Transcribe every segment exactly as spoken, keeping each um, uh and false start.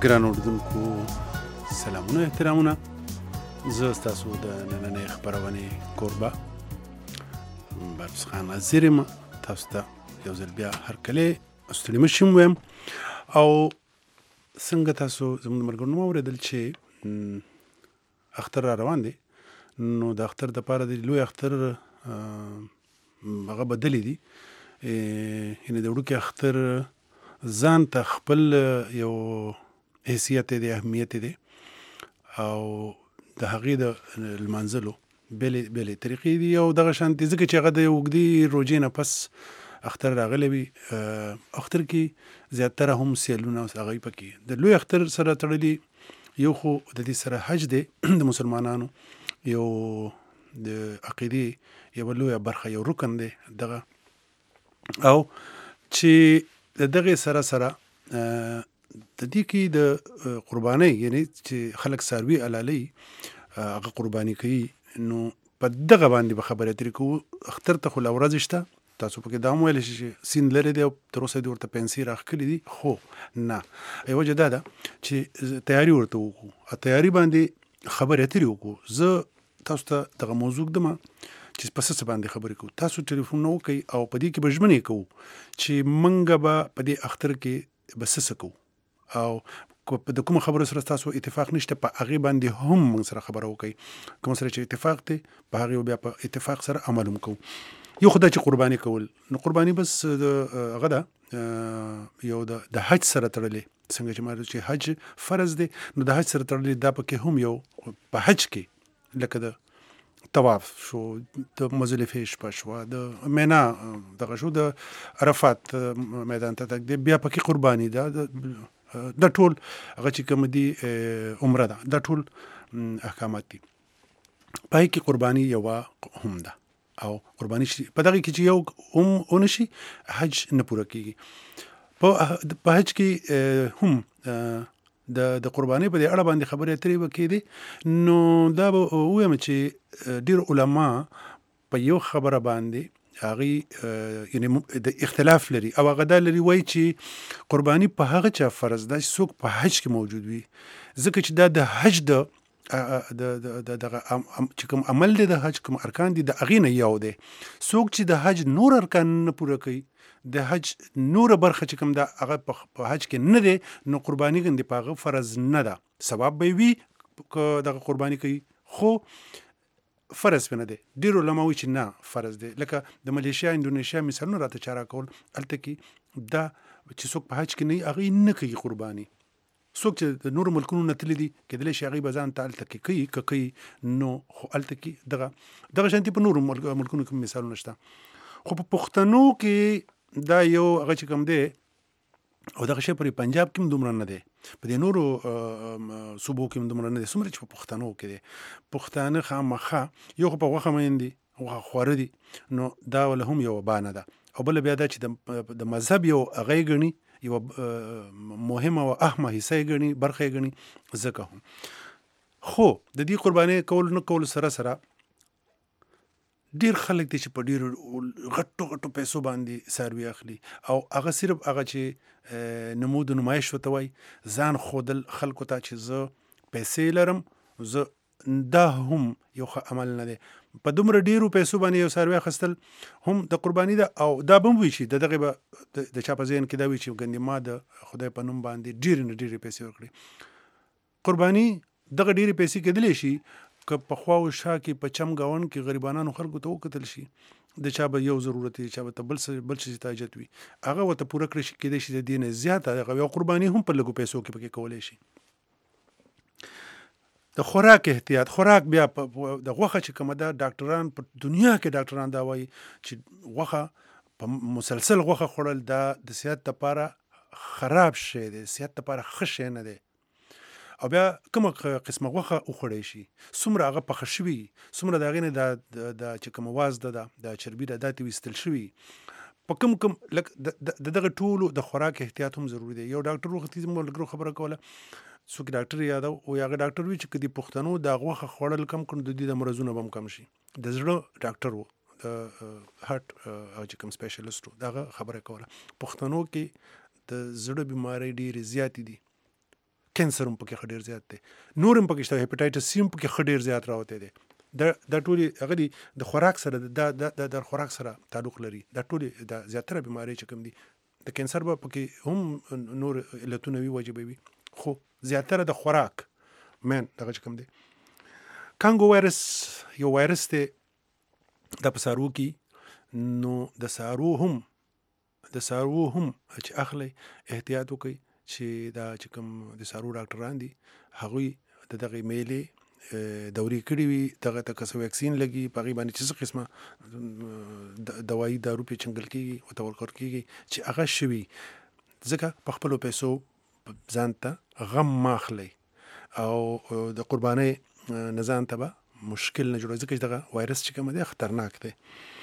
ګران اورېدونکو سلامونه احترامونه. زه ستاسو د نننۍ خپرونې کوربه باربس خان عزیر یم. تاسو ته یو ځل بیا هرکلی ستړي مه ویم. او څنګه تاسو زموږ د ملګرو نه واورېدل چې اختر را روان دی، نو د اختر دپاره د لوی اختر هغه بدلې دي، یعنې د وړوکي اختر ځان ته خپل یو حیثیت دی، اهمیت دی، او د هغې د لمانځلو بېلې بېلې طریقې دي او دغه شانتې، ځکه چې هغه د اوږدې روژې نه پس اختر راغلی وي. اختر کې زیاتره هم سیلونه هغه پکې د لوی اختر سره تړلي. یو خو د دې سره حج دی، د مسلمانانو یو د عقیدې یوه لویه برخه، یو رکن دی دغه، او چې د دغې سره سره د دې کې د قربانۍ، یعنی چې خلک څاروي حلالوي، هغه قرباني کوي. نو په دغه باندې به خبرې اترې کوو. اختر ته خو لا ورځې شته، تاسو پکې دا هم ویلی شئ چې سیند لرې دی او تر اوسه دې ورته پیسې راښکلي دي. خو نه، یوه وجه دا ده چې تیاري ورته وکړو، تیاري باندې خبرې اترې وکړو. زه تاسو ته دغه موضوع ږدمه چې په څه څه باندې خبرې کوو. تاسو ټلیفون وکئ او په دې کې به ژمنې کوو چې موږ به په دې اختر کې به څه څه کوو، او د کومو خبرو سره تاسو اتفاق نشته په هغې باندې هم موږ سره خبره وکئ. کوم سره چې اتفاق دی په هغې بیا په اتفاق سره عمل هم کوو. یو خو دا چې قرباني کول، نو قرباني بس د هغه ده یو د حج سره تړلې، څنګه چې ما چې حج فرض دی، نو د حج سره تړلې دا پکې هم یو په حج کې لکه د طواف شو، د مزدلفې شپه شوه، د مینا دغه شو، د عرفات میدان ته تګ دی، بیا پکې قرباني ده، دا ټول هغه چې کوم دي عمره ده، دا ټول احکامات دي. په هغې کې قرباني یوه هم ده، او قرباني شي په دغې کې چې یو هم ونه شي حج نه پوره کېږي. په حج کې هم د د قربانۍ په دې اړه باندې خبرې اترې به کېدې. نو دا به ووایم چې ډېر علما په یو خبره باندې هغې یعنې د اختلاف لري، او هغه دا لري وایي چې قرباني په هغه چا فرض ده چې څوک په حج کې موجود وي، ځکه چې دا د حج د دغه چې کوم عمل دی، د حج کوم ارکان دي، د هغې نه یو دی. څوک چې د حج نور ارکان نه پوره کوي، د حج نوره برخه چې کوم ده هغه په حج کې نه دی، نو قرباني ګندې په هغه فرض نه ده. ثواب به وي که دغه قرباني کوي، خو فرض پې نه دی. ډېر علما وایي چې نه فرض دی. لکه د ملیشیا، اندونیشیا مثالونه راته چا راکول، هلته کې دا چې څوک په حج کې نه وي هغې نه کوي قرباني. څوک چې د نورو ملکونو نه تللي دي کېدلی شي هغې به ځان ته هلته کې کوي، که کوي نو خو هلته کې دغه دغه شانتې په نورو ملکونو کې مثالونه شته. خو په پښتنو کې دا یو هغه چې کوم دی، او دغه شی پرې پنجاب کې هم دومره نه دی، په دې نورو صوبو کې هم دومره نه دی څومره چې په پښتنو کې دی. پښتانه خامخا یو خو په غوښه مین دي، غوښه خواره دي، نو دا وله هم یوه بانه ده. او بله بیا دا چې د مذهب یو هغه یې ګڼي، یوه مهمه او اهمه حصه یې ګڼي، برخه یې ګڼي، ځکه هم. خو د دې قربانۍ کول نه کولو سره سره ډېر خلک دي چې په ډېرو غټو غټو پیسو باندې څاروي اخلي، او هغه صرف هغه چې نمود و نمایش ورته وایي، ځان ښودل خلکو ته چې زه پیسې لرم، زه دا هم یو ښه عمل نه دی. په دومره ډېرو پیسو باندې یو څاروی اخیستل هم د قرباني ده، او دا به هم وي چې د دغې به د چا په ذهن کې دا وي چې ګندې ما د خدای په نوم باندې ډېرې نه ډېرې پیسې ورکړې. قرباني دغه ډېرې پیسې کېدلی شي که په خوا و شا کې په چم ګاونډ کې غریبانانو خلکو ته وکتل شي، د چا به یو ضرورت وي، چا به ته بل څه بل څه ته حاجت وي، هغه ورته پوره کړی شي، کېدای شي د دې نه زیاته هغه یو قرباني هم په لږو پیسو کې پکې کولی شي. د خوراک احتیاط، خوراک بیا د غوښه چې کومه ده، ډاکټران په دنیا کې ډاکټران دا وایي چې غوښه په مسلسل غوښه خوړل دا د صحت دپاره خراب شی دی، صحت دپاره ښه شی نه دی. او بیا کومه قسمه غوښه وخوړی شي، څومره هغه پخه شوي، څومره د هغې نه دا چې کومه وازده ده، دا چربي ده، دا ترې ویستل شوي، په کوم کوم لکه د دغه ټولو د خوراک احتیاط هم ضروري دی. یو ډاکټر وختي زموږ ملګرو خبره کوله، څوک ډاکټر یاده او هغه ډاکټر وي چې که د پښتنو دا غوښه خوړل کم کړو، د دې د مرضونه به هم کم شي. د زړه ډاکټر و، د هارټ چې کوم سپیشلیسټ و، دغه خبره کوله. پښتنو کې د زړه بیمارۍ ډېرې زیاتې دي، کینسر هم پکې ښه ډېر زیات دی، نور هم پکې شته، هیپاټایټس سی هم پکې ښه ډېر زیات راوتی دی. دا دا ټولې هغه دي د خوراک سره دا د د خوراک سره تعلق لري. دا ټولې د زیاتره بیمارۍ چې کوم دي د کینسر به پکې هم نور علتونه وي، وجې به وي، خو زیاتره د خوراک مین دغه چې کوم دی. کانګو وایرس یو وایرس دی، دا په څاروو کې، نو د څاروو هم د څاروو هم چې اخلي احتیاط وکړئ چې دا چې کوم د څاروو ډاکټران دي هغوی د دغې میلې دورې کړي وي، دغه ته که څه ویکسین لګي په هغې باندې چې څه قسمه دوایي دارو پرې چنګل کېږي ورته ورکول کېږي چې هغه شوي، ځکه په خپلو پیسو ځان ته غم مه اخلئ او د قربانۍ نه ځان ته به مشکل نه جوړوي، ځکه چې دغه وایرس چې کوم دی خطرناک دی.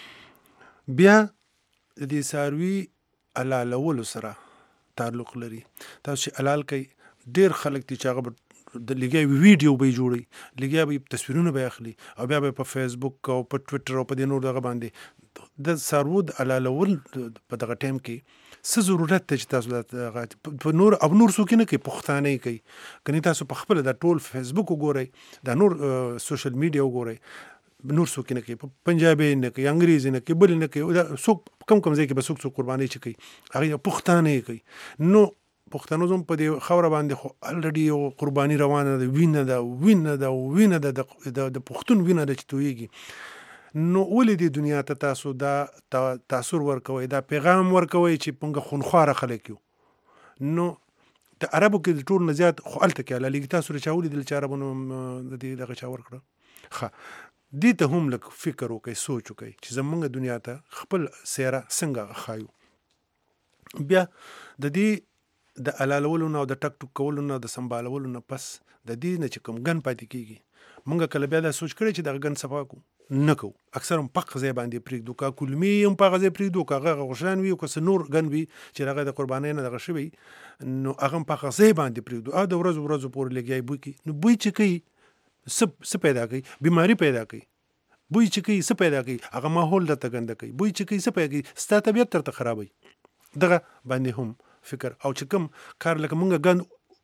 بیا د دې څاروي حلالولو سره تعلق لري. تاسو چې حلال کوئ، ډېر خلک دي چې هغه به د لګیا ویډیو به یې جوړوي، لګیا به یې تصویرونه به یې اخلي او بیا به یې په فیسبوک او په ټویټر او په دې نور دغه باندې د څاروو د حلالول په دغه ټایم کې څه ضرورت دی چې تاسو په نور او نور څوک نه کوي، پښتانه یې کوي. کنې تاسو په خپله دا ټول فیسبوک وګورئ، دا نور سوشل میډیا وګورئ، نور څوک نه کوي، پنجابي نه کوي، انګریزي نه کوي، بل نه کوي، څوک کم کم ځای کې به څوک څوک قربانۍ چې کوي هغې پښتانه یې کوي. نو پښتنو زموږ په دې خاوره باندې خو الریډي یو قرباني روانه ده، وینه ده وینه ده وینه ده د پښتون وینه ده چې تویږي. نو ولې دې دنیا ته تاسو دا تاثر ورکوئ، دا پیغام ورکوئ چې موږ خونخواره خلک یو؟ نو د عربو کې د ټول نه زیات خو هلته کې حلالېږي. تاسو چا ولیدل چې عربونو د دې دغه چا ورکړه؟ ښه، دې ته هم لږ فکر وکړئ، سوچ وکړئ چې زموږ دنیا ته خپل څېره څنګه ښایو. بیا د دې د حلالولو نه او د ټک ټوک کولو نه او د سنبالولو نه پس د دې نه چې کوم ګن پاتې کېږي، موږ کله بیا دا سوچ کړی چې دغه ګن صفا کړو؟ نه کوو. اکثر هم په هغه ځای باندې پرېږدو، که کلمې هم په هغه ځای پرېږدو، که هغه غوښان وي او که څه نور ګن وي چې هغه د قربانۍ نه دغه شوی، نو هغه هم په هغه ځای باندې پرېږدو او د ورځو ورځو پورې لګیا یې بوی کوي. نو بوی چې کوي څه څه پیدا کوي؟ بیماري پیدا کوي. بوی چې کوي څه پیدا کوي؟ هغه ماحول درته ګنده کوي. بوی چې کوي څه پیدا کوي؟ ستا طبیعت درته خرابوي. دغه باندې هم فکر او چې کوم کار لکه مونږ ګند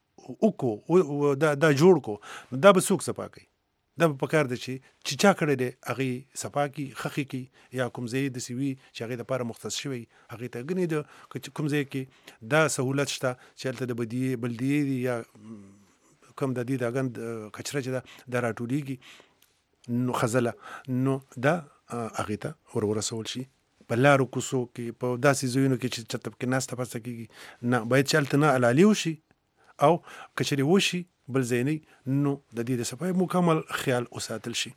وکړو دا دا جوړ کړو، نو دا به څوک صفا کوي؟ دا به پکار دی چې چې چا کړی دی هغې صفا کړي، ښخې کړي، یا کوم ځای داسې وي چې هغې دپاره مختص شوی هغې ته. ګنې د کوم ځای کې دا سهولت شته چې هلته د بدیې بلدیې دي یا کوم د دې دا ګند کچره چې ده دا راټولېږي، نو خزله، نو دا هغې ته ور ورسول شي. په لارو کوڅو کې په داسې ځایونو کې چې چېرته پکې ناسته پاسته کېږي، نه باید چې هلته نه حلالي وشي، او که چېرې وشي بل ځای نه، نو د دې د صفایي مکمل خیال وساتل شي.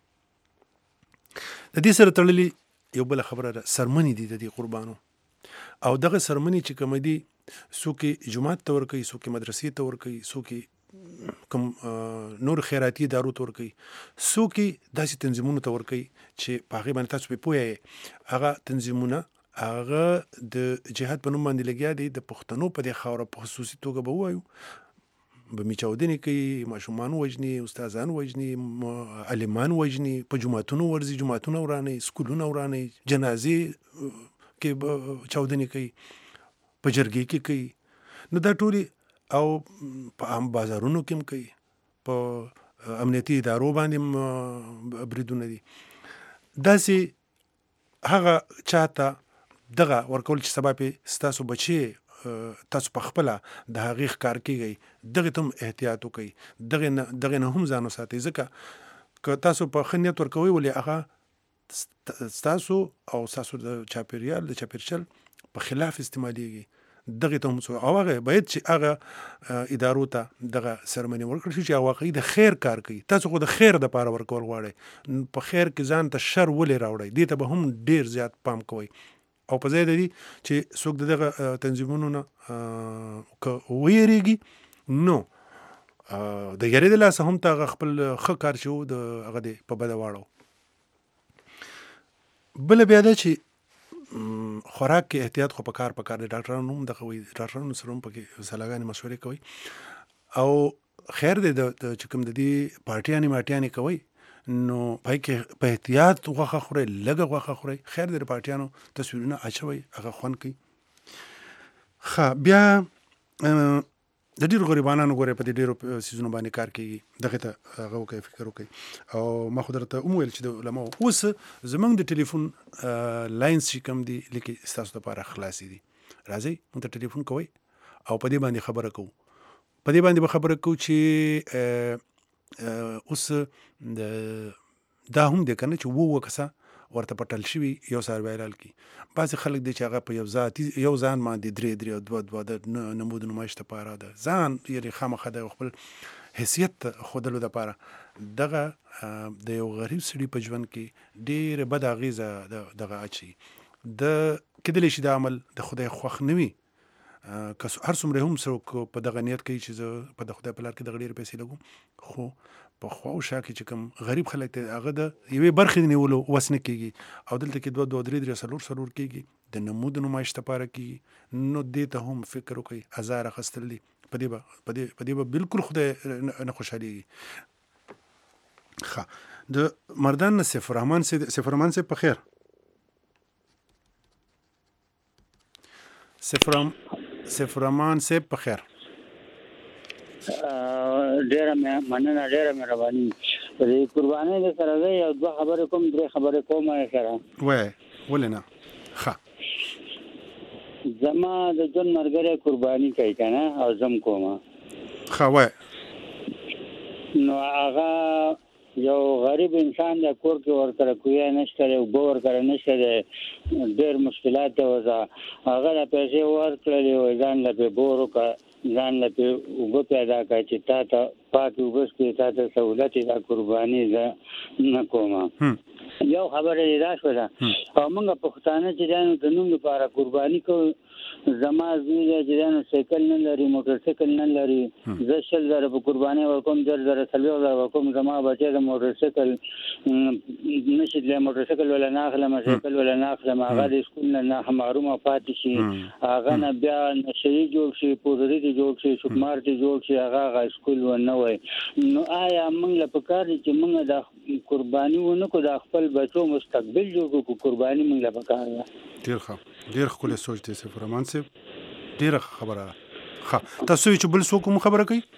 د دې سره تړلې یو بله خبره ده، سرمنې دي د دې قربانو، او دغه سرمنې چې کومه دي څوک یې جومات ته ورکوي، څوک یې مدرسې ته ورکوي، څوک یې کوم نور خیراتي ادارو ته ورکوي، څوک یې داسې تنظیمونو ته ورکوي چې په هغې باندې تاسو پرې پوه یې. هغه تنظیمونه هغه د جهاد په نوم باندې لګیا دي، د پښتنو په دې خاوره په خصوصي توګه به ووایو به چاودنې کوي، ماشومان وژني، استادان وژني، عالمان وژني، په جوماتونو ورځي، جوماتونه ورانوي، سکولونه ورانوي، جنازې کې به چاودنې کوي، په جرګې کې کوي. نو دا ټولې او په عام بازارونو کې هم کوي، په امنیتي ادارو باندې هم بریدونه دي. داسې هغه چاته دغه ورکول چې سبا پې ستاسو بچی تاسو په خپله د هغې ښکار کېږئ، دغې ته هم احتیاط وکئ، دغې نه دغې نه هم ځان وساتئ، ځکه که تاسو په ښه نیت ورکوئ ولې هغه ستاسو او ستاسو د چاپېریال د چاپېرچل په خلاف استعمالېږي. دغې ته هم او هغه باید چې هغه ادارو ته دغه سرمنې ورکړل شي چې هغه واقعي د خیر کار کوي. تاسو خو د خیر دپاره ورکول غواړئ، په خیر کې ځان ته شر ولې راوړئ؟ دې ته به هم ډېر زیات پام کوئ. او په ځای د دې چې څوک د دغه تنظیمونو نه که ویریږي، نو د یارۍ د لاسه هم ته هغه خپل ښه کار چې و د هغه دی په بده واړو. بله بیا ده چې خوراک کې احتیاط خو په کار په کار دی. ډاکټرانو هم دغه وایي، ډاکټرانو سره هم پکې سلاګانې مشورې کوئ، او خیر دی د چې کوم د دې پارټیانې ماټیانې کوئ، نو پای کې په احتیاط غوښه خورئ، لږه غوښه خورئ. خیر دی د پارټیانو تصویرونه اچوئ، هغه خوند کوي. ښه، بیا د ډېرو غریبانانو ګورې په دې ډېرو سیزونو باندې کار کوي، دغې ته هغه وکړئ، فکر وکړئ. او ما خو درته وویل چې د علماو اوس زموږ د ټلیفون لاینز چې کوم دي لیکې ستاسو لپاره خلاصې دي، راځئ موږ ته ټلیفون کوئ او په دې باندې خبره کوو. په دې باندې به خبره کوو چې اوس د دا هم دی که نه چې اووه اووه کسه ورته پټل شوي یو سروایرل کې. بعضې خلک دی چې هغه په یو ذاتي یو ځان باندې درې درې او دوه دوه د نمود نمایش دپاره د ځان یعنې خامخا د خپل حیثیت ښودلو دپاره دغه د یو غریب سړي په ژوند کې ډېره بده اغېزه دغه اچوي. د کیدلی شي دا عمل د خدای خوښ نه وي، که هر څومره هم څوک په دغه نیت کوي چې زه په د خدای په لار کې دغه ډېرې پیسې لګوم، خو په خوا او شا کې چې کوم غریب خلک دی هغه د یوې برخې د نیولو وس نه کېږي او دلته کې دوه دوه درې درې څلور څلور کېږي، د نمود نمایش دپاره کېږي. نو دې ته هم فکر وکړئ، ازار اخیستل دي، په دې به په دې په دې به بالکل خدای نه خوشحالېږي. ښه، د مردان نه سیف الرحمن صاحب سیف الرحمن صاحب په خیر. سیف الرحمن صاحب په خیر. ډیره مننه، ډیره مهرباني. د قربانۍ د سره زه یو دوه خبرې کوم، درې خبرې کوم سره. وایه، ولې نه؟ ښه، زما د ژوند ملګری قرباني کوي که نه، او زه هم کوم. ښه، وایه. نو هغه یو غریب انسان د کور کې ورکره کویه نشته دی، اوبه ورکره نشته دی، ډېر مشکلات دی. هغه له پیسې ورکړلې وایي ځان له پې بور وکړه، ځان له پې اوبه پیدا کړه چې تا ته پاکې اوبه څښې، تا ته سهولت یې دا قرباني زه نه کوم. یو خبره یې دا شوله، او موږ پښتانه چې دی نو د نوم لپاره قرباني کوو. زما زوی دی چې دی نو سایکل نه لري، موټر سایکل نه لري، زه شل زره په قربانۍ ورکوم، زر زره څلوېښت زره ورکوم. زما بچی د موټر سایکل نشي تللی، موټر سایکل ولا نه اخلم، سایکل ولا نه اخلم، هغه د سکول نه نه محرومه پاتې شي، هغه نه بیا نشهیي جوړ شي، پودري دې جوړ شي، سوپمار دې جوړ شي، هغه هغه سکول ونه وای. نو آیا موږ له پکار دي چې موږ د قرباني ونه کړو، د خپل بچو مستقبل جوړ کړو؟ قرباني موږ له پکار ده. ډېر ښه، ډېر ښکلی سوچ دی سیف الرحمن صاحب، ډېره خبره ده. ښه، تاسو چې بل څوک هم خبره کوي؟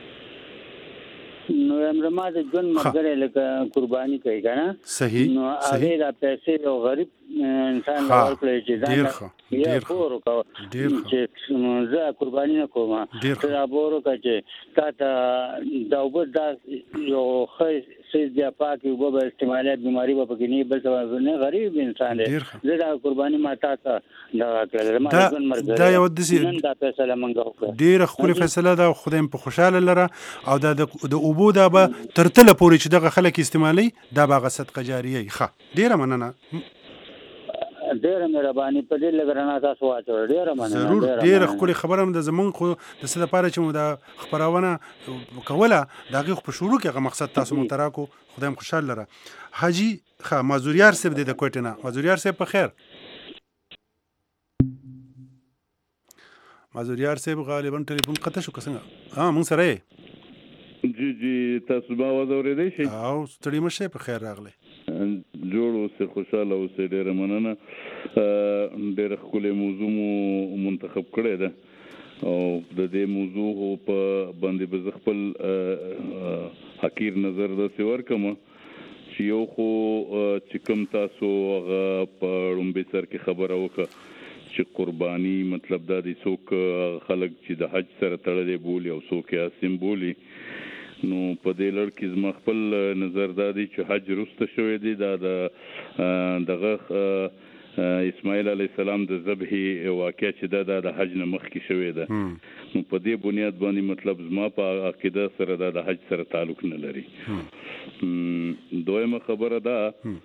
نو زما د ژوند ملګری لکه قرباني کوي که نه، صحیح، نو هغې دا پیسې یو غریب انسان له ورکړی چې ځان یا پور وکړه چې زه قرباني نه کوم، ته دا پور وکړه چې تا ته دا اوبه دا یو ښه څیز دی، پاکې اوبه به استعمالوي، بیماري به پکې نه وي، بل څه نه. غریب انسان دی، زه دا قرباني ما تا ته دغه کړله، زما د ژوند ملګری نن دا فیصله موږ وکړه. ډېره ښکلې فیصله ده، خدای م په خوشحاله لره. او دا د اوبو دا به تر تله پورې چې دغه خلک استعمالوي دا به هغه صدقه جاریه وي. ښه، ډېره مننه، ډېره مهرباني. په دې لږ رڼا تاسو واچوئ، ډېره مننه. ضرور، ډېره ښکلې خبره هم ده. زموږ خو د څه دپاره چې مو دا خپرونه کوله د هغې خو په شروع کې هغه مقصد تاسو مونږ ته راکړو، خدای هم خوشحال لره. حاجي ښه مازوریار صاحب دی د کوټې نه. مازوریار صاحب په خیر. مازوریار صاحب غالبا ټلیفون قطع شو که څنګه؟ ها مونږ سره یې؟ جی جی تاسو ما آواز اورېدی شئ؟ او ستړي مه شئ، په خیر راغلی. جوړ اوسئ، خوشحاله اوسئ. ډېره مننه، ډېره ښکلې موضوع مو منتخب کړې ده او د دې موضوع په باندې به زه خپل حقیر نظر داسې ورکړم چې یو خو چې کوم تاسو هغه په لومبي سر کې خبره وکړه چې قرباني مطلب دا دی څوک خلک چې د حج سره تړلی بولي او څوک یې اسیم بولي. نو په دې لړ کې زما خپل نظر دا دی چې حج وروسته شوی دی، دا د دغه اسماعیل علیه السلام د ذبحې واقعه چې دا د حج نه مخکې شوې ده. نو په دې بنیاد باندې مطلب زما په عقیده سره دا د حج سره تعلق نه لري. دویمه خبره دا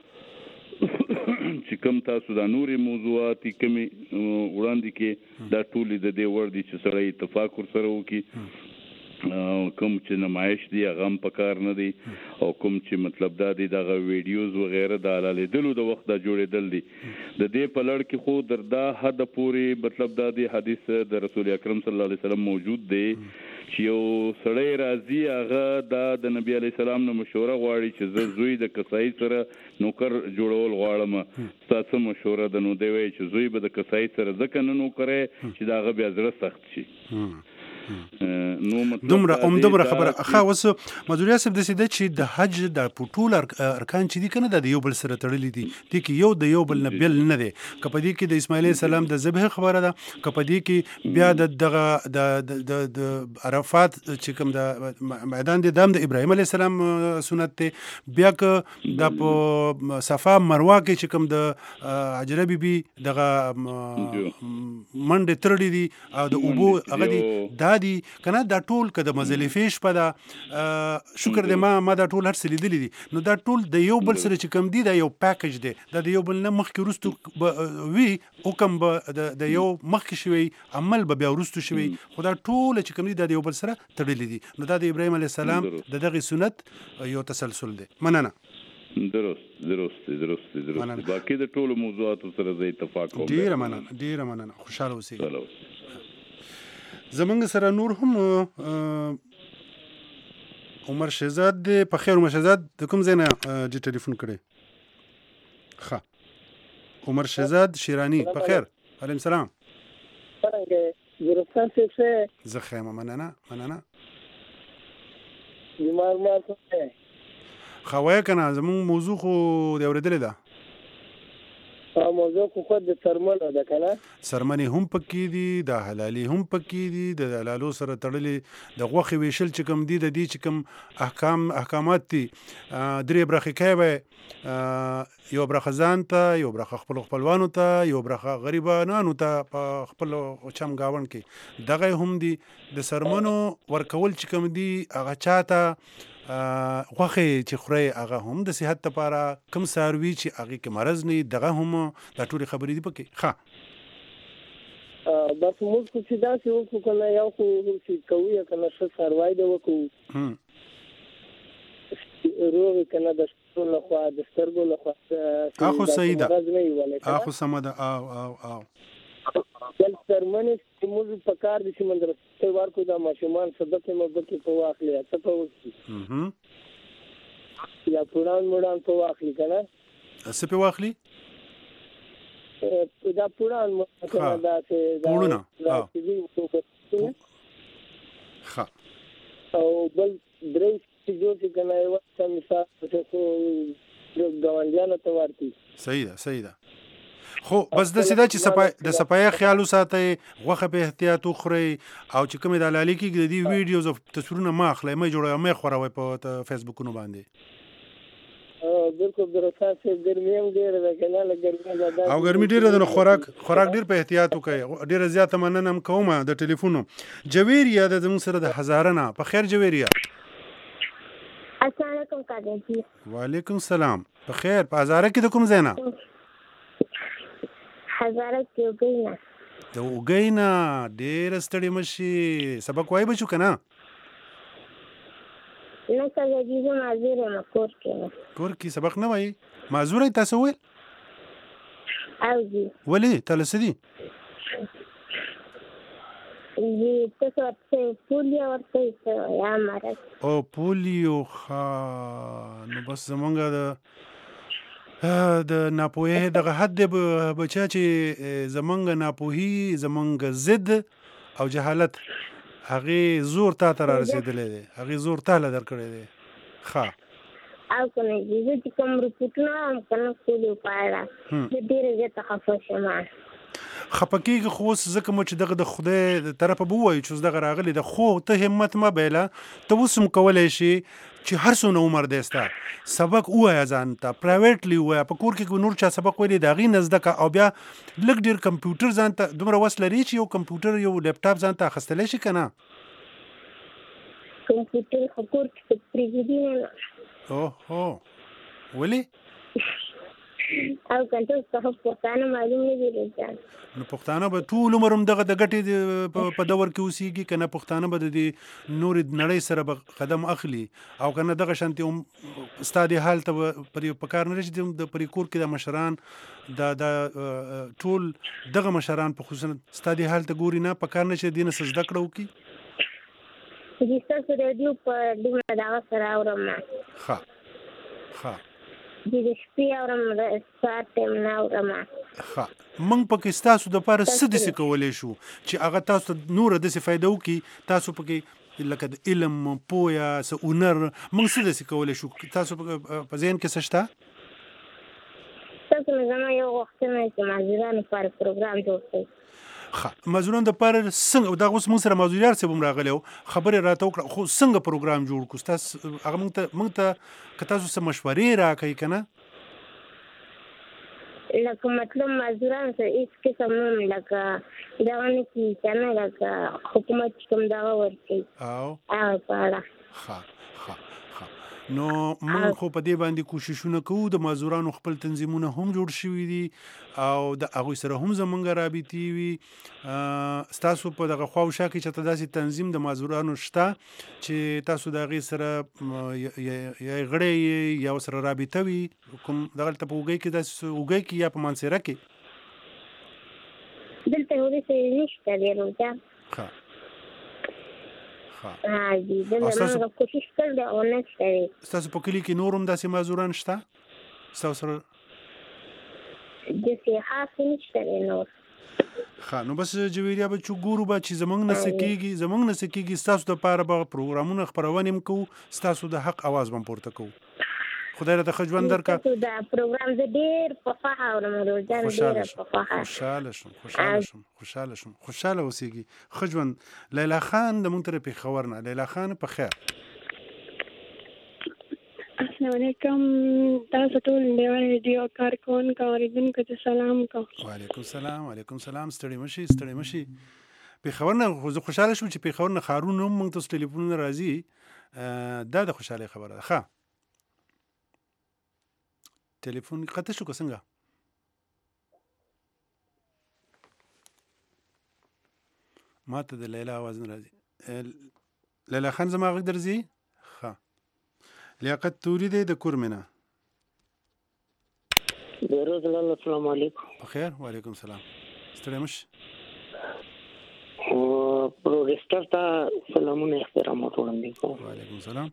چې کوم تاسو دا نورې موضوعات کومې وړاندې کې دا ټولې د دې وړ دي چې سړی اتفاق ورسره وکړي. کوم چې نمایش دی هغه هم پکار نه دی، او کوم چې مطلب دا دی دغه ویډیوز وغیره د حلالیدلو د وخت دا جوړېدل دي. د دې په لړ کې خو در دا حد پورې مطلب دا دی حدیث د رسول اکرم صلی الله علیه وسلم موجود دی چې یو سړی راځي هغه دا د نبی علیه السلام نه مشوره غواړي چې زه زوی د کسایي سره نوکر جوړول غواړم، ستاسو مشوره ده؟ نو دی وایي چې زوی به د کسایي سره ځکه نه نوکری چې د هغه بیا زړه سخت شي. نو مطلب دومره هم دومره خبره ښه اوس مزوریا صاحب داسې ده چې د حج د ټول ارکان چې دي که نه دا د یو بل سره تړلي دي دې کې یو د یو بل نه بېل نه دی که په دې کې د اسماعیل علیه السلام د ذبح خبره ده که په دې کې بیا د دغه د عرفات چې کوم د میدان دی دا هم د ابراهیم علیه السلام سنت دی بیا که دا په صفا مروه کې چې کوم د حجره بیبي دغه منډې تړلي دي او د اوبو هغه دي دا دي کنه دا ټول که د مزدلفې شپه ده شکر دی ما ما دا ټول هر څه لیدلي دي نو دا ټول د یو بل سره چې کوم دي دا یو پیکج دی دا د یو بل نه مخکې وروستو وي حکم به د یو مخکې شوی عمل به بیا وروستو شوی خو دا ټول چې کوم دي دا د یو بل سره تړلي دي نو دا د ابراهیم علیه السلام د دغې سنت یو تسلسل دی مننه درست درست درست درست باقي د ټولو موضوعاتو سره زه اتفاق کوم ډیره مننه ډیره مننه خوشاله اوسئ زمونږ سره نور هم عمر شهزاد دی په خیر عمر شهزاد د کوم ځای نه چې ټلیفون کړی ښه عمر شهزاد شیراني په خیر علیکم السلام زه ښه یم مننه مننه بیمار ما څه ښه وایه که نه زمونږ موضوع خو د اورېدلې ده موضوع خو خود د څرمنو ده که نه څرمنې هم پکې دي د حلالي هم پکې دي د حلالو سره تړلې د غوښې ویشل چې کوم دي د دې چې کوم احکام احکامات دي درې برخې کوي به یو برخه ځان ته یو برخه خپلو خپلوانو ته یو برخه غریبانانو ته په خپل چم ګاونډ کې دغه هم دي د څرمنو ورکول چې کوم دي هغه چاته غوښې چې خورئ هغه هم د صحت لپاره کوم څاروي چې هغې کې مرض نه وي دغه هم دا ټولې خبرې دي پکې ښه بس موږ خو چې داسې وکړو که نه یو خو چې کوو یا که نه ښه څاروی دی وکړو روغ یې که نه د سترګو لخوا د سترګو لخوا خو صحیح ده مرض نه وي ولی خو سمه ده او او او بل څرمنې چې موږ په کار دي چې مدرسې ورکړو دا ماشومان صدقې مبکې په واخلي څه په وکړي یا پوړان موړان په واخلي که نه څه په واخلي دا پوړان موړان داسې پوړونه ښه او بل درې چې جوړ شي که نه یوه څه مثال ګاونډیانو ته ورکړي صحیح ده صحیح ده خو بس داسې ده چې د صفایه خیال وساتئ غوښه په احتیاط وخورئ او چې کومې د حلالي کېږي د دې ویډیوز او تصویرونه مه اخلئ مه جوړوئ مه یې خوروئ په فیسبوکونو باندې بالکل درسته صاحب ګرمي هم ډېره ده که نه له ګرمي او ګرمي ډېره ده نو خوراک خوراک ډېر په احتیاط وکړئ ډېره زیاته مننه هم کوم د ټلیفونو جویریا ده زموږ سره د هزاره نه په خیر جویریا السلام علیکم قادر جی وعلیکم السلام په خیر په هزاره کې د کوم ځای نه هزاره کې اوګۍ نه د اوګۍ نه ډېره ستړې مه شي سبق وایي به شو که نه نه سبا جي زه معذور یم کور کې کور کې سبق نه وایي معذوره یې تاسو وویل او جي ولې تاله څه دي جي تاسو ورته پولیو ورته یا مرض او پولیو ښه نو بس زمونږ د د ناپوهۍ دغه حد دی بچا چې زمونږ ناپوهي زمونږ ضد او جهالت هغې زور تا ته را رسېدلی دی هغې زور تا له در کړی دی ښه او که نه جي زه چې کوم رپوټونه هم که نه پولیو په اړه زه ډېره زیاته خفه شم خفه کېږي خو اوس ځکه مو چې دغه د خدای د طرفه به ووایو چې اوس دغه راغلی ده خو ته همت مه بایله ته اوس هم کولی شي چې هر څونه عمر دی ستا سبق ووایه ځان ته پرایویټلی ووایه په کور کې نور چا سبق ویلی د هغې نه زده کړه او بیا لږ ډېر کمپیوټر ځان ته دومره وس لري چې یو کمپیوټر یو لیپټاپ ځان ته اخیستلی شي که نه کمپیوټر خو کور کې پرېږدي نه اوهو ولې او کنټرول څخه پښتانه معلوم نه دي رجال نو پښتانه به ټول عمر هم دغه د ګټې په دور کې اوسېږي که نه پښتانه به د دې نورې نړۍ سره به قدم اخلي او که نه دغه شانتې هم ستا دې حال ته به په کار نه راشي د پرې کور کې د مشران دا د ټول دغه مشران په خصوصا ستا دې حال ته ګوري نه په کار نه شي دې نه څه زده کړه وکړي جي ستاسو راډیو په دومره دغه سره اورم نه ښه ښه د شپې اورم د ساعت ټیم نه اورم. ښه موږ پکې ستاسو دپاره څه داسې کولی شو چې هغه تاسو ته نوره داسې فایده وکړي، تاسو پکې لکه د علم پوهه څه هنر موږ څه داسې کولی شو؟ تاسو په ذهن کې څه شته؟ تاسو نه زما یو غوښتنه چې معذورانو لپاره پروګرام جوړ کړئ. ښه مازورانو دپاره څنګه دا اوس موږ سره مازوریار صاحب هم راغلی و، خبرې راته وکړه، خو څنګه پروګرام جوړ کړو؟ ستاسو هغه موږ ته موږ ته که تاسو څه مشورې راکوئ که نه؟ لکه مطلب معذورانو سره هېڅ قسم هم لکه دغه نه کېږي که نه، لکه حکومت چې کوم دغه ورکوي هغه په اړه. ښه ښه ښه نو موږ خو په دې باندې کوششونه کوو، د معذورانو خپل تنظیمونه هم جوړ شوي دي او د هغوی سره هم زمونږ رابطې وي. ستاسو په دغه خوا و شا کې چېرته داسې تنظیم د معذورانو شته چې تاسو د هغې سره یا غړی یې یا ورسره رابطه وي، کوم دغلته په اوږی کې داسې اوږی کې یا په مانسیره کې؟ دلته وروسته نشته دی روزه. ښه ها دي دلته موږ کوشش کړی دی او نشته دی. ستاسو په کلي کې نور هم داسې معذوران شته ستاسو سره؟ داسې خاص نشته دی نور. ښه نو بس جویریا به چې ګورو به چې زمونږ نه څه کېږي، زمونږ نه څه کېږي ستاسو دپاره به پروګرامونه خپرونې هم کوو، ستاسو د حق اواز به هم پورته کوو. خدای راته ښه ژوند درکړه. دا پروګرام زه ډېر په خوښه اورم روزانه، ډېره په خوښه. خوشحاله شم خوشحاله شم خوشحاله شم خوشحاله اوسېږي. ښه ژوند. لیلا خان د موږ تره پېښور نه. لیلا خان په خیر. السلام علیکم. تاسو ټول ډېر ریډیو کارکونکو اورېدونکو ته سلام کوم. وعلیکم سلام وعلیکم سلام. ستړي مشي ستړي مشي. پېښور نه خو زه خوشحاله شوم چې پېښور نه ښارونه هم موږ ته ټلیفونونه راځي، دا د خوشحالۍ خبره ده. ښه ټلیفون قطع شو که څنګه؟ ما ته د لیلا آواز نه راځي. لیلا خان زما غږ درځي؟ ښه لیاقت توري دی د کورمې نه. بهروز لاله السلام علیکم. په خیر وعلیکم سلام. ستړی مشي. پروګرسټر ته سلامونه احترامات وړاندې کوم. وعلیکم سلام.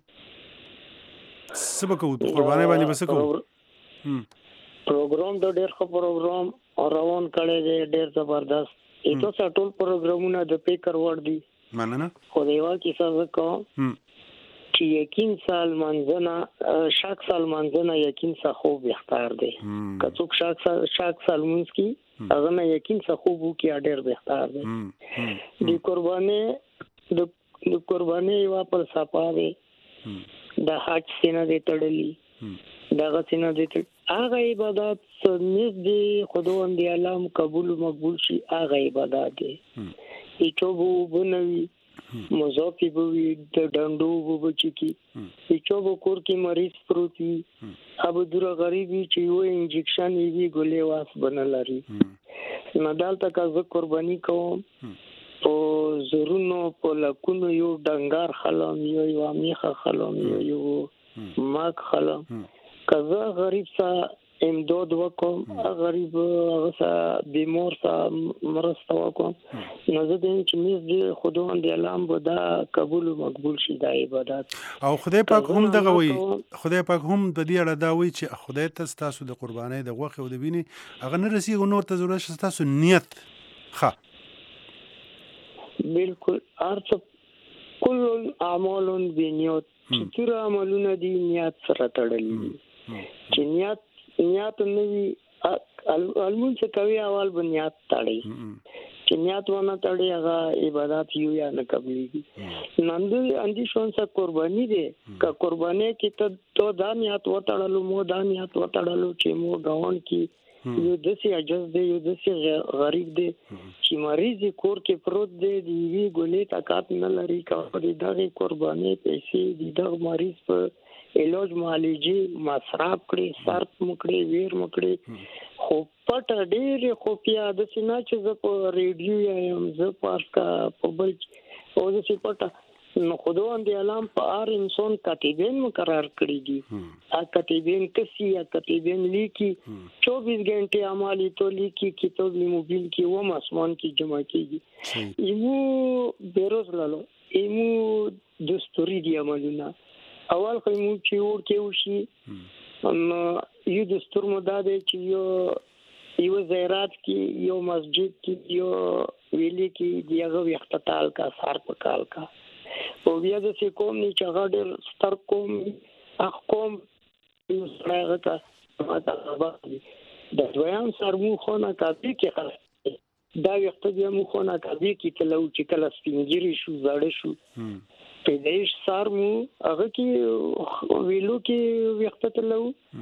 څه به کوو په قربانۍ باندې به څه کوو؟ پروګرام د ډېر ښه پروګرام روان کړی دی، ډېر زبردست. ایتو سره ټول پروګرامونه د فکر وړ دي. مننه. خو د یوه کیسه زه کوم چې یقین سال منځنه شک سال منځنه یقین څخه خوب بهتر دی. که څوک شک شک سال مونځ کي هغه نه یقین څخه خوب وکړي ډېر بهتر دی. د قربانۍ د قربانۍ یوه فلسفه دی، د حج سینه دی تړلي، دغه سینه دی هغه عبادت سنت دی خداوند دی علام قبول مقبول شي، هغه عبادت دی. ایچو بو بنوي مزافي بوي د ډنډو بو بچی کی ایچو بو کور کې مریض پروت وي، ابو دور غریبي چې یو انجکشن وی ګولې واس بنلاري. نادال تک از قرباني کوم او زرونو په لکونو یو ډنګار خلم یو یو میخه خلم یو یو ماک خلم. کزه غریب سا امداد وکم، غریب غسا بیمار سا مرسته وکم، نو زه دیم چې میز دی خداوند دی علام به دا قبول و مقبول شي دا عبادت. او خدای پاک هم دغه وایي، خدای پاک هم د دې اړه دا وایي چې خدای ته ستاسو د قربانۍ د غوښې او د وینې هغه نه رسېږي، نور ته ضرورت شته ستاسو نیت. ښه بالکل هر څه کل اعمال بنیت، چې ټول عملونه دي نیت سره تړلي دي. چې نیت نیت نه وي المون څه کوي اول به نیت تړي، چې نیت ونه تړي هغه عبادت یو یا نه قبلېږي. نن د اندیشون سره قرباني دی، که قرباني کې ته تو دا نیت وتړلو مو دا نیت وتړلو چې مو ګاون کې یو داسې عجز دی یو داسې غریب دی چې مریض کور کې پروت دی، د یوې ګولې طاقت نه لري، که د دغې قربانۍ پیسې د دغه مریض په علاج معالجې مصرف کړي، صرف مکړي، ویر مکړي. خو پټه ډېرې خفیه داسې نه چې زه په ریډیو یم، زه په ارکا په بل او داسې پټه، نو خداوند علام په هر انسان کاتبین مقرر کړي دي. ا کاتبین کسی یا کاتبین لیکي چوبیس घंटे عملی تو لیکي کتاب موبایل کې و مسمان کې جمع کیږي. ایمو بیروز لالو ایمو دستوري دی عملونه اول خو مو چې ور کې وشي نو یو دستور مو دا دی چې یو یو زیارت کې یو مسجد کې یو ویلي کې دیغه وختتال کا سار پکال کا او بیا د څه کوم نه چې هغه ډېر ستر کوم اخ کوم یو سره کا ماته د دویم سرمو خونه کافي کې خلاص دا وخت بیا مو خونه کافي کې تلو چې کله سپینګری شو زړه شو په دې سرمو هغه کې ویلو کې وخت تلو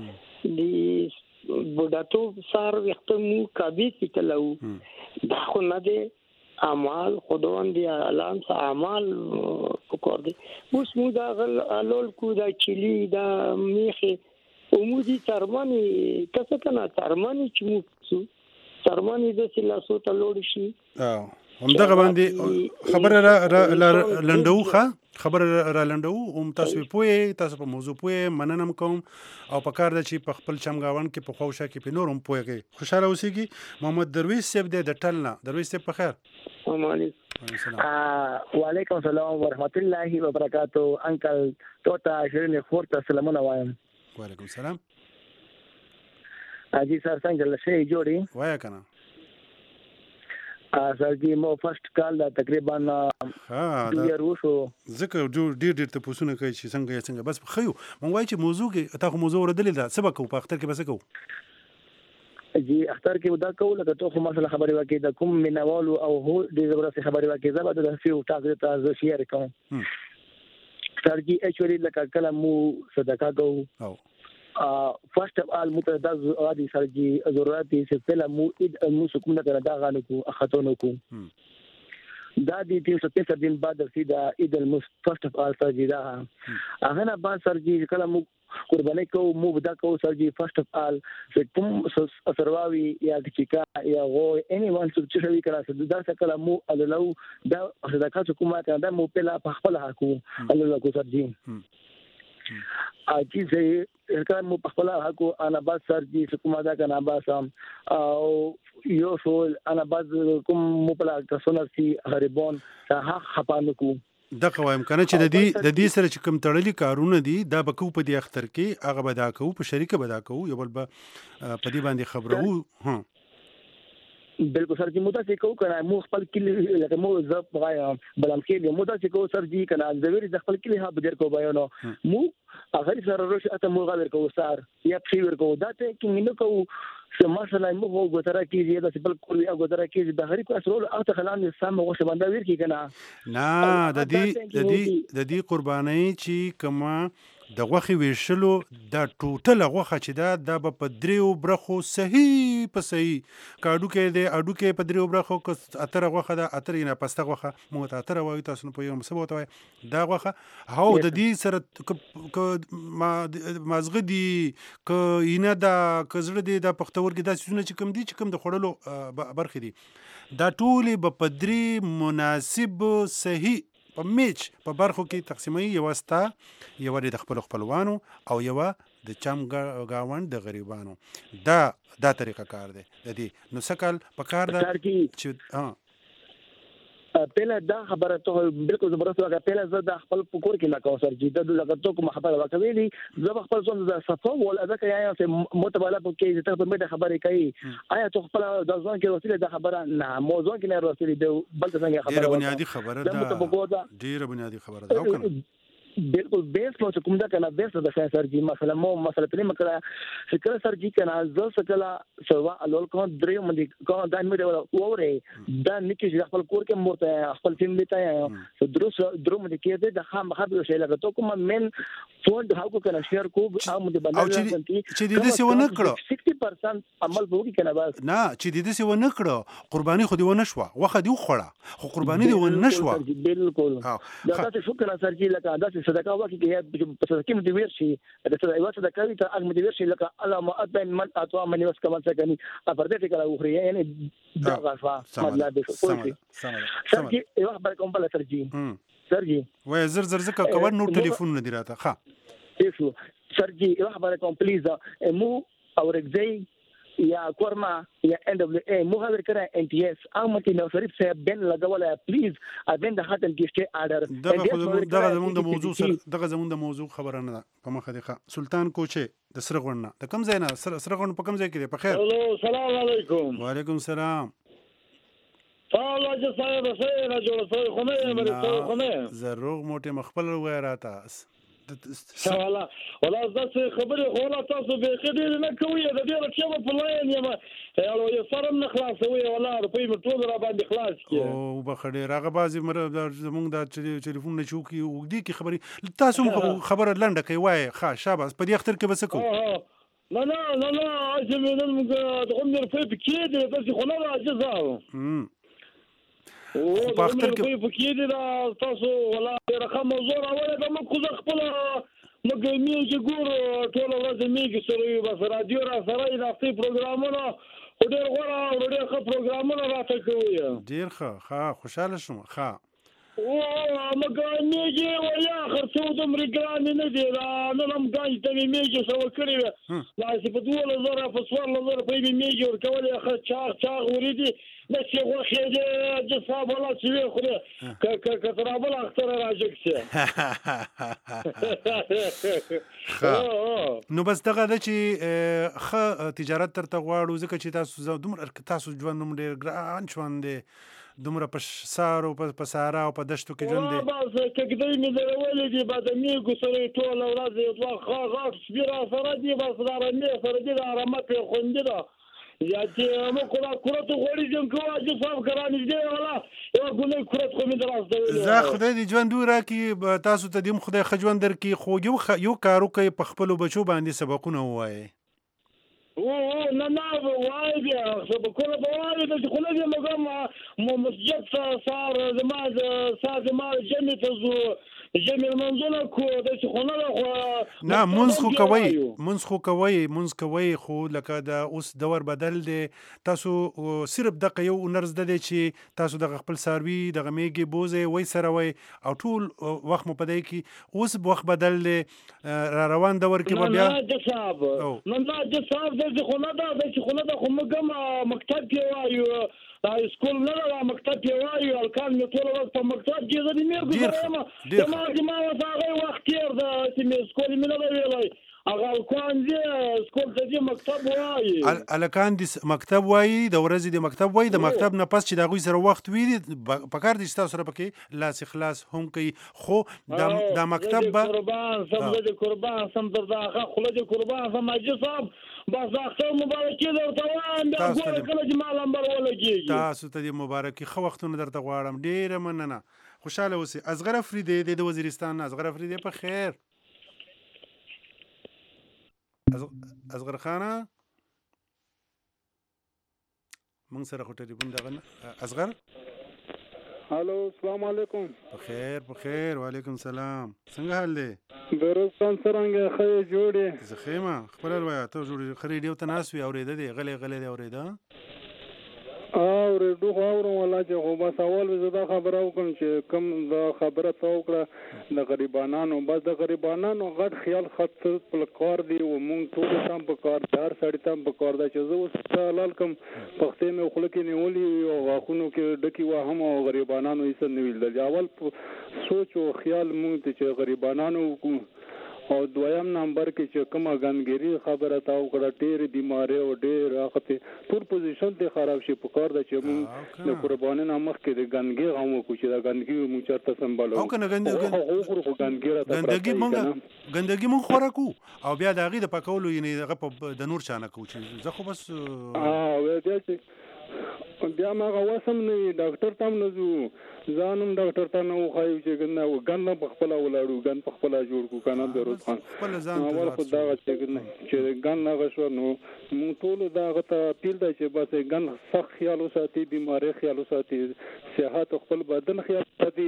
د بوډاتو سر وخت مو کافي کې تلو دا خو نه دی اعمال خدوان دی اعلان سا اعمال وکړ دي اوس مو دا غل الول کو دا چلی دا میخه عمودي ترمنی کڅ کنه ترمنی چې مو ترمنی د سلاسو ته لوړ شي او همدغه باندې خبره را لنډوخه خبره را لنډو هم تاسو پوهه تاسو په موضوع پوهه مننم کوم او په کار د چې په خپل چمګاون کې په خوښه کې په نورم پوهه خوشاله اوسېږي محمد درویش صاحب د ټلنا درویش صاحب په خیر وعلیکم السلام ورحمت الله وبرکاتہ انکل توتا شرین خورته سلامونه وایم وعلیکم السلام اجي سر څنګه لشه جوړي وایا کنه ا سر جی مو فرست کال دا تقریبا ها دا وروشو ذکر ډیر ډیر ته پوښتنه کوي چې څنګه څنګه بس خيو مونږ وایي چې موضوع کې تاسو موضوع ردلې دا سبق په اختر کې بس کو جی اختر کې ودا کوله که ته مسله خبرې وکړې د کوم منوالو او هو د زبرسي خبرې وکړې زبر د فيو تاسو ته شیر کوم سر جی اچولي لکه کله مو صدقه کو او فرست اف آل متدا زادي سر جی ضرورت سے پہلا مو عید مو سکون نه دا غانو کو اخاتونو کو دا دي تین سو پینسٹھ دن بعد سیدا عید المس فرست اف آل سر جی دا هغه نه بعد سر جی کله مو قربانی کو مو بدا کو سر جی فرست اف آل کوم سرواوی یا چیکا یا غو اني وان څه چې وی کړه دا څه کله مو الو دا صدقات کومه دا مو پهلا په خپل حقو الله کو سر جی اجي زه کله مو په خپل حقو انا باز سر جی کومه دا کنه باسم او یو شول انا باز کوم مو په تاسو سي غریبون ها خپانو کو د قوایم کنه چې د دې د دې سره چې کوم تړلي کارونه دي دا به کو په دې اختر کې هغه به دا کو په شریکه به دا کو یو بل به په دې باندې خبرو ها بالکل سر جی مودا چې کو کنه مو خپل کلی لکه مو زب غایا بلم کې مودا چې کو سر جی کنه زویر د خپل کلی ها بدر کو بیانو مو هغه سره روش اته مو غاور کو سار یا فیور کو دا ته کې مينو کو چې مثلا مو هو غوتره کې د خپل کلی او غوتره کې د هرې کو اصل او ته خلان سم غوښه باندې ور کې کنه نه د دې د دې د دې قرباني چې کما د غوخي ویشلو د ټوټل غوخه چې دا د په دریو برخو صحیح په صحیح کاډو کې د اډو کې په دریو برخو ک اتر غوخه د اتر نه پسته غوخه مو ته اتر وایي تاسو په یو مسبوت وایي دا غوخه هاو د دې سره ک ما مازغه دي ک اینه دا کزړه دي د پختور کې دا څونه چې کم دي چې کم د خړلو برخې دي دا ټول په پدری مناسب صحیح په میچ په برخو کې تقسیمي یو واسطه یو د خپل خپلوانو او یو د چم گاوند د غریبانو دا دا طریقه کار دی د دې نو سکل په کار دا چې ها پهله دا خبره ته بالکل زبرسته هغه پهله زه د خپل پکور کې نه کوم سر جی د لګه تو کوم خبره وکوي زه خپل ځون د صفو ول ادا کوي یا متباله په کې ته په مده خبره کوي آیا ته خپل د ځون کې وسیله د خبره نه موضوع کې نه وسیله د بل څنګه خبره ډیره بنیادی خبره ده ډیره بنیادی خبره ده او کنه بالکل بیس نو کوم دا کنه بیس د سر جی مثلا مو مثلا په مکړه فکر سر جی کنه زه سکلا سوا الول کو درې مې کو دا مې دی وره دا نکي چې خپل کور کې مرته خپل فلم لیتا یا دروس درو مې کې د خام خبر شي لکه تو کوم من فوند هاو کنه شیر کو او مې باندې چې دې څه ونه کړو شصت پرسنټ عمل وږي کنه بس نه چې دې څه ونه کړو قرباني خو دې ونه شو واخه دې خوړه خو قرباني دې ونه شو بالکل دا تاسو شکر سر جی لکه دا صدقه وکي کې په صدقه مې ور شي د صدقه صدقه وي ته اګ مې ور شي لکه الله ما اتن من اتوا من وس کما څه کني پر دې فکر او خري یعنی دا غفا مطلب دې سم سم سر یو خبر کوم بل سر جی سر جی وای زر زر زکه کور نو ټلیفون نه دی راته ها ایشو سر جی یو خبر کوم پلیز مو او رګزي یا کورما یا ان دبليو اي مو حاضر کړه ان ټي اس احمد نو شریف صاحب بن لګوله پلیز ابن د هاتل کېسټ آرډر دغه زموږ د موضوع سره دغه زموږ د موضوع خبره نه ده په مخه دی سلطان کوچه د سره غونډه د کم ځای نه سره غونډه په کم ځای کې دی په خیر الو السلام علیکم وعلیکم السلام الله جل صاحب سره جوړ سره خو نه مې خو نه زروغ موټه مخبل وغیراته ولا ولا تاسو خبرې ولا تاسو به خدای نه کوي د دې رچې په لاین یم یو یو سره نه خلاصوي ولا په ټول را باندې خلاص کی او بخډه راغه بازي مر زمونږ د ټلیفون نه چوکي وګدي کی خبرې تاسو خبره لنډه کوي وای ښه شاباس په دې اختر کې بس کو نه نه نه نه اجمه موږ د عمر په کې دې تاسو خو نه راځي او په اختر کې په کې دي تاسو ولا رقم موضوع راوړل د مکو خپل مګ میږي ګور ټول ورځ میږي سره بس رادیو را سره د خپل پروګرامونو او ډېر غوړه او ډېر ښه پروګرامونه راته کوي ډېر ښه ښه خوشاله شوم ښه او مګ میږي ویا خرڅو د امریکان نه دی نه لم ګاج ته میږي سو کړی لا چې په دوه زره په څوار زره په میږي ورکول ښه چاغ چاغ وريدي نشي غوخه دې د صاحب الله چې خو ک ک کترابل اختر راځي نو بس دغه د چې خ تجارت تر ته غواړو ځکه چې تاسو دومره تاسو ژوند نوم ډېر ګران ژوند دی دومره په سارو په سارا او په دشتو کې ژوند دی بس کګدې مې درولې دي بعد مې ګسرې ټول ورځ یو ځل خا غاټ سپیرا سره دی بس دار مې سره دی آرامه په خوندې ده یا چې مو کړه کړه ته غوړي جن کوه چې صاحب کرانې دی ولا یو ګولې کړه خو مې دراسته زه خدای دې ژوند ورکړي تاسو ته دې خدای خجوند درکړي خو یو یو کارو کوي په خپل بچو باندې سبقونه وایي او نه نه وایي بیا سبقونه به وایي چې خو نه دې مګم مسجد صار زما صار زما جمع ته زو جمع منځونه کو د څه خو نه خو نه منځ خو کوي منځ خو کوي منځ کوي خو لکه دا اوس دور بدل دی تاسو صرف دغه یو نرز د چې تاسو د خپل ساروي د غمیږي بوزي وای سره وای او ټول وخت مو پدای کی اوس وخت بدل دی را روان دور کې بیا نه د صاحب نه نه د صاحب د خو نه دا د خو نه د خو مګم مکتب کې وایو دا سکول نه دا مکتب کې وایو الکان مې ټول وخت په مکتب کې زه دې مې ګورم ما دې ما وځه وخت تیر دا چې مې سکول مې نه ویلای هغه الکان دې سکول ته دې مکتب وایي الکان دې مکتب وایي د ورځې دې مکتب وایي د مکتب نه پس چې دا غوي سره وخت ویلي په کار دې تاسو سره پکې لاس اخلاص هم کوي خو دا مکتب به قربان سم دې قربان سم درځه خو دې قربان سم اجي صاحب بس اختر مبارکي درته وایم بیا ګوره کله چې ما لمبر ولګېږي تاسو ته دې مبارکي ښه وختونه درته غواړم ډېره مننه خوشحاله اوسئ اصغر افریدی د وزیرستان نه اصغر افریدی په خیر اصغر خانه موږ سره خو ټلیفون دغه اصغر الو السلام علیکم بخیر بخیر وعلیکم السلام څنګه حال دی درستان څنګه خې جوړې زه خېما خپل روایت ته جوړې خري دیو تناسوي اورېده دی غلې غلې دی اورېده او ردو خاورم ولا چې خو بس اول زه دا خبره وکم چې کم دا خبره تا وکړه د غریبانو بس د غریبانو غټ خیال خط په کار دی او مونږ ټول تام په کار دار سړی تام په کار دا چې زه اوس لال کوم پختې مې خلک نه ولي او غاخونو کې ډکی و هم او غریبانو یې سن ویل د اول سوچ او خیال مونږ ته چې غریبانو او دویم نمبر کې چې کومه غنګيري خبره تا وکړه ډېر بیماری او ډېر راخته ټول پوزیشن ته خراب شي په کار د چې موږ د قرباني نامخ کې د غنګي غو کو چې د غنګي مو چرته سمبالو او کنه غندګي مونږ غندګي مونږ خوراکو او بیا د غي د پکولو یعنی دغه د نور چانه کو چې زه خو بس اه وې دې چې بیا ما غوسم نه ډاکټر تام نه زو ځانم ډاکټر ته نو خایو چې ګنه ګنه په خپل ولاړو ګن په خپل جوړ کو کنه درود خان خپل ځان اول خدا چې ګنه چې ګنه غشو نو مو ټول دا غته پیل دا چې بس ګن سخت خیال وساتي بیماری خیال وساتي صحت خپل بدن خیال وساتي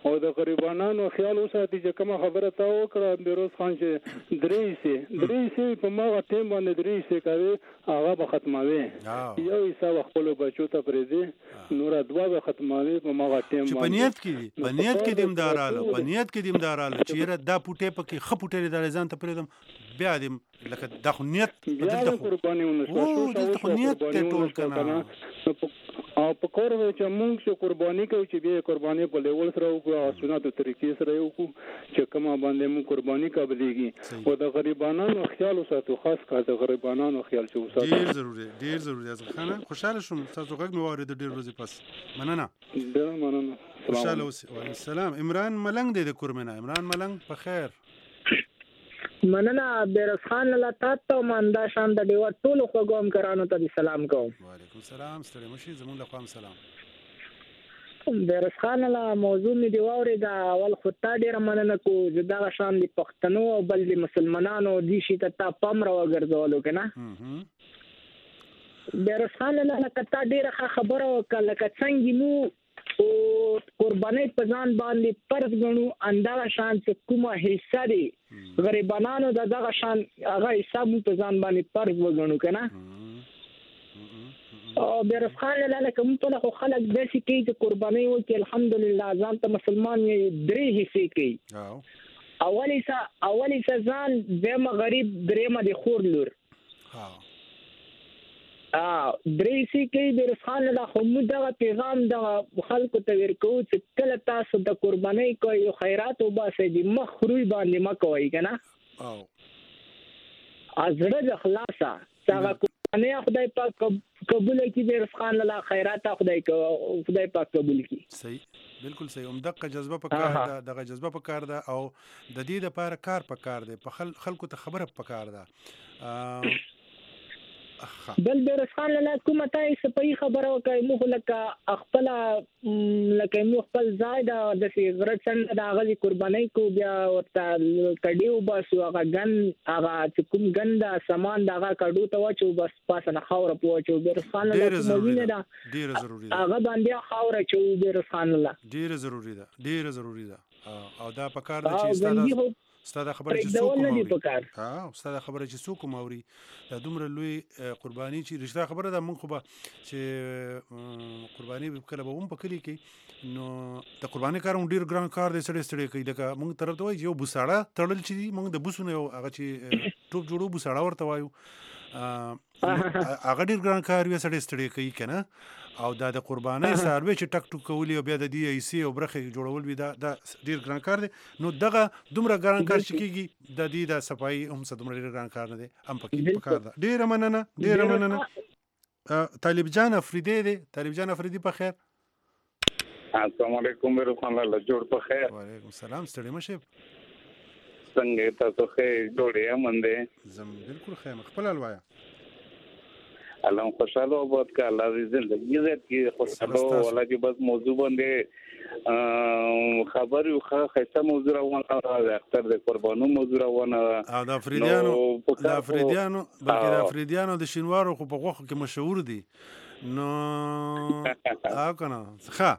او د غریبانو خیال وساتي چې کومه خبره تا وکړه بیروز خان چې درې سي درې سي په ما ټیم باندې درې سي کوي هغه به ختموي یو حساب خپل بچو ته پرېږدي نور دوا به ختموي په ما ټیم باندې په نیت کې په نیت کې دیمداراله په نیت کې دیمداراله چې دا پټه پکې خپټه د ځان ته پرېدم بیا دې لکه دا خو نیت بدل ته قرباني ونشو خو نیت ته ټول کنه او په کور چې موږ چې قرباني کوي چې به قرباني په لیول سره وکړو او سنتو طریقې سره وکړو چې کومه باندې موږ قرباني قبليږي او د غریبانو خیال وساتو خاص کار د غریبانو خیال چې وساتو ډیر ضروري ډیر ضروري از خانه خوشاله شوم تاسو غږ مو اورید ډیر ورځې پس مننه ډیر مننه خوشاله اوسئ وعلیکم السلام عمران ملنګ دی د کورمنه عمران ملنګ په خیر مننه بیرس خان الله تاسو ماندا شان د دیو ټول خو کوم کرانو ته سلام کوم وعلیکم السلام ستړي مشي زمون له قام سلام بیرس خان الله موضوع می دی ووري دا اول خطا ډیر مننه کو زدا شان دی پښتنو او بل دی مسلمانانو دی شي ته پام را وګرځولو کنه بیرس خان الله کته ډیر خبره وکړه لکه څنګه نو او قرباني په ځان باندې فرض غنو اندازه شان چې کومه حصہ دی غریبانو د دغه شان هغه حساب په ځان باندې فرض وګڼو کنه او بیرفخان لاله کوم ته خو خلک د شي کې چې قرباني وکي الحمدلله ځان ته مسلمان یې درې حصے کوي اولی سا اولی سا ځان دمه غریب درېمه دی خور لور ها ا درېسي کې د رسخان له همو دغه پیغام د خلکو ته ورکو چې کله تاسو د قربانۍ کوي خیرات او باسي د مخروي باندې مکوي کنه او ازړه د خلاصا څنګه قربانۍ خدای پاک قبول کړي د رسخان له خیرات خدای خدای پاک قبول کړي صحیح بالکل صحیح هم دغه جذبه په کار ده دغه جذبه په کار ده او د دې لپاره کار په کار ده په خلکو ته خبره په کار ده بل بیرسخان له کومه تای سپي خبره وکي مو لکه خپل لکه مو خپل زائد د سیګریټ څنګه د غلي قرباني کو بیا ورته کډیو بس هغه ګن هغه چې کوم ګندا سامان دغه کډو ته واچو بس پاسه خاور پوچو بیرسخان له موینه ده ډیر ضروری ده هغه باندې خاور چو بیرسخان له ډیر ضروری ده ډیر ضروری ده او دا په کار ده چې ستاسو ستاسو خبره چې څوک موري ها ستاسو خبره چې څوک موري دا دومره لوی قرباني چې رښتا خبره ده مونږ خو به چې قرباني به کله به هم په کلی کې نو د قرباني کار ډیر ګران کار دی سړی سړی کوي لکه مونږ طرف ته وایي یو بوساړه تړل چې مونږ د بوسونه یو هغه چې ټوپ جوړو بوساړه ورته وایو هغه ډیر ګران کار وي سړی سړی کوي کنه او دا د قرباني سروي چې ټک ټک کولی او بیا د دی ای سی او برخه جوړول وي دا د ډیر ګران کار دی نو دغه دومره ګران کار چې کیږي د دې د صفای هم څه دومره ډیر ګران کار نه دی هم پکې کار ده ډیر مننه ډیر مننه طالب جان افریدی دی طالب جان افریدی په خیر السلام علیکم ورحمت الله جوړ په خیر وعلیکم السلام ستړي مشه څنګه تاسو خیر جوړه منده زم بالکل خیر خپل الوایا الله خوشاله آباد که الله ری زندگی زد که خوشاله والا که بس موضوع بنده خبری و خیسته موضوع روانه ده اختر ده قربانو موضوع روانه ده د افریدیانو د افریدیانو بلکې د افریدیانو د شینوارو خو په غوښو کې مشهور دي نو او کنه ښه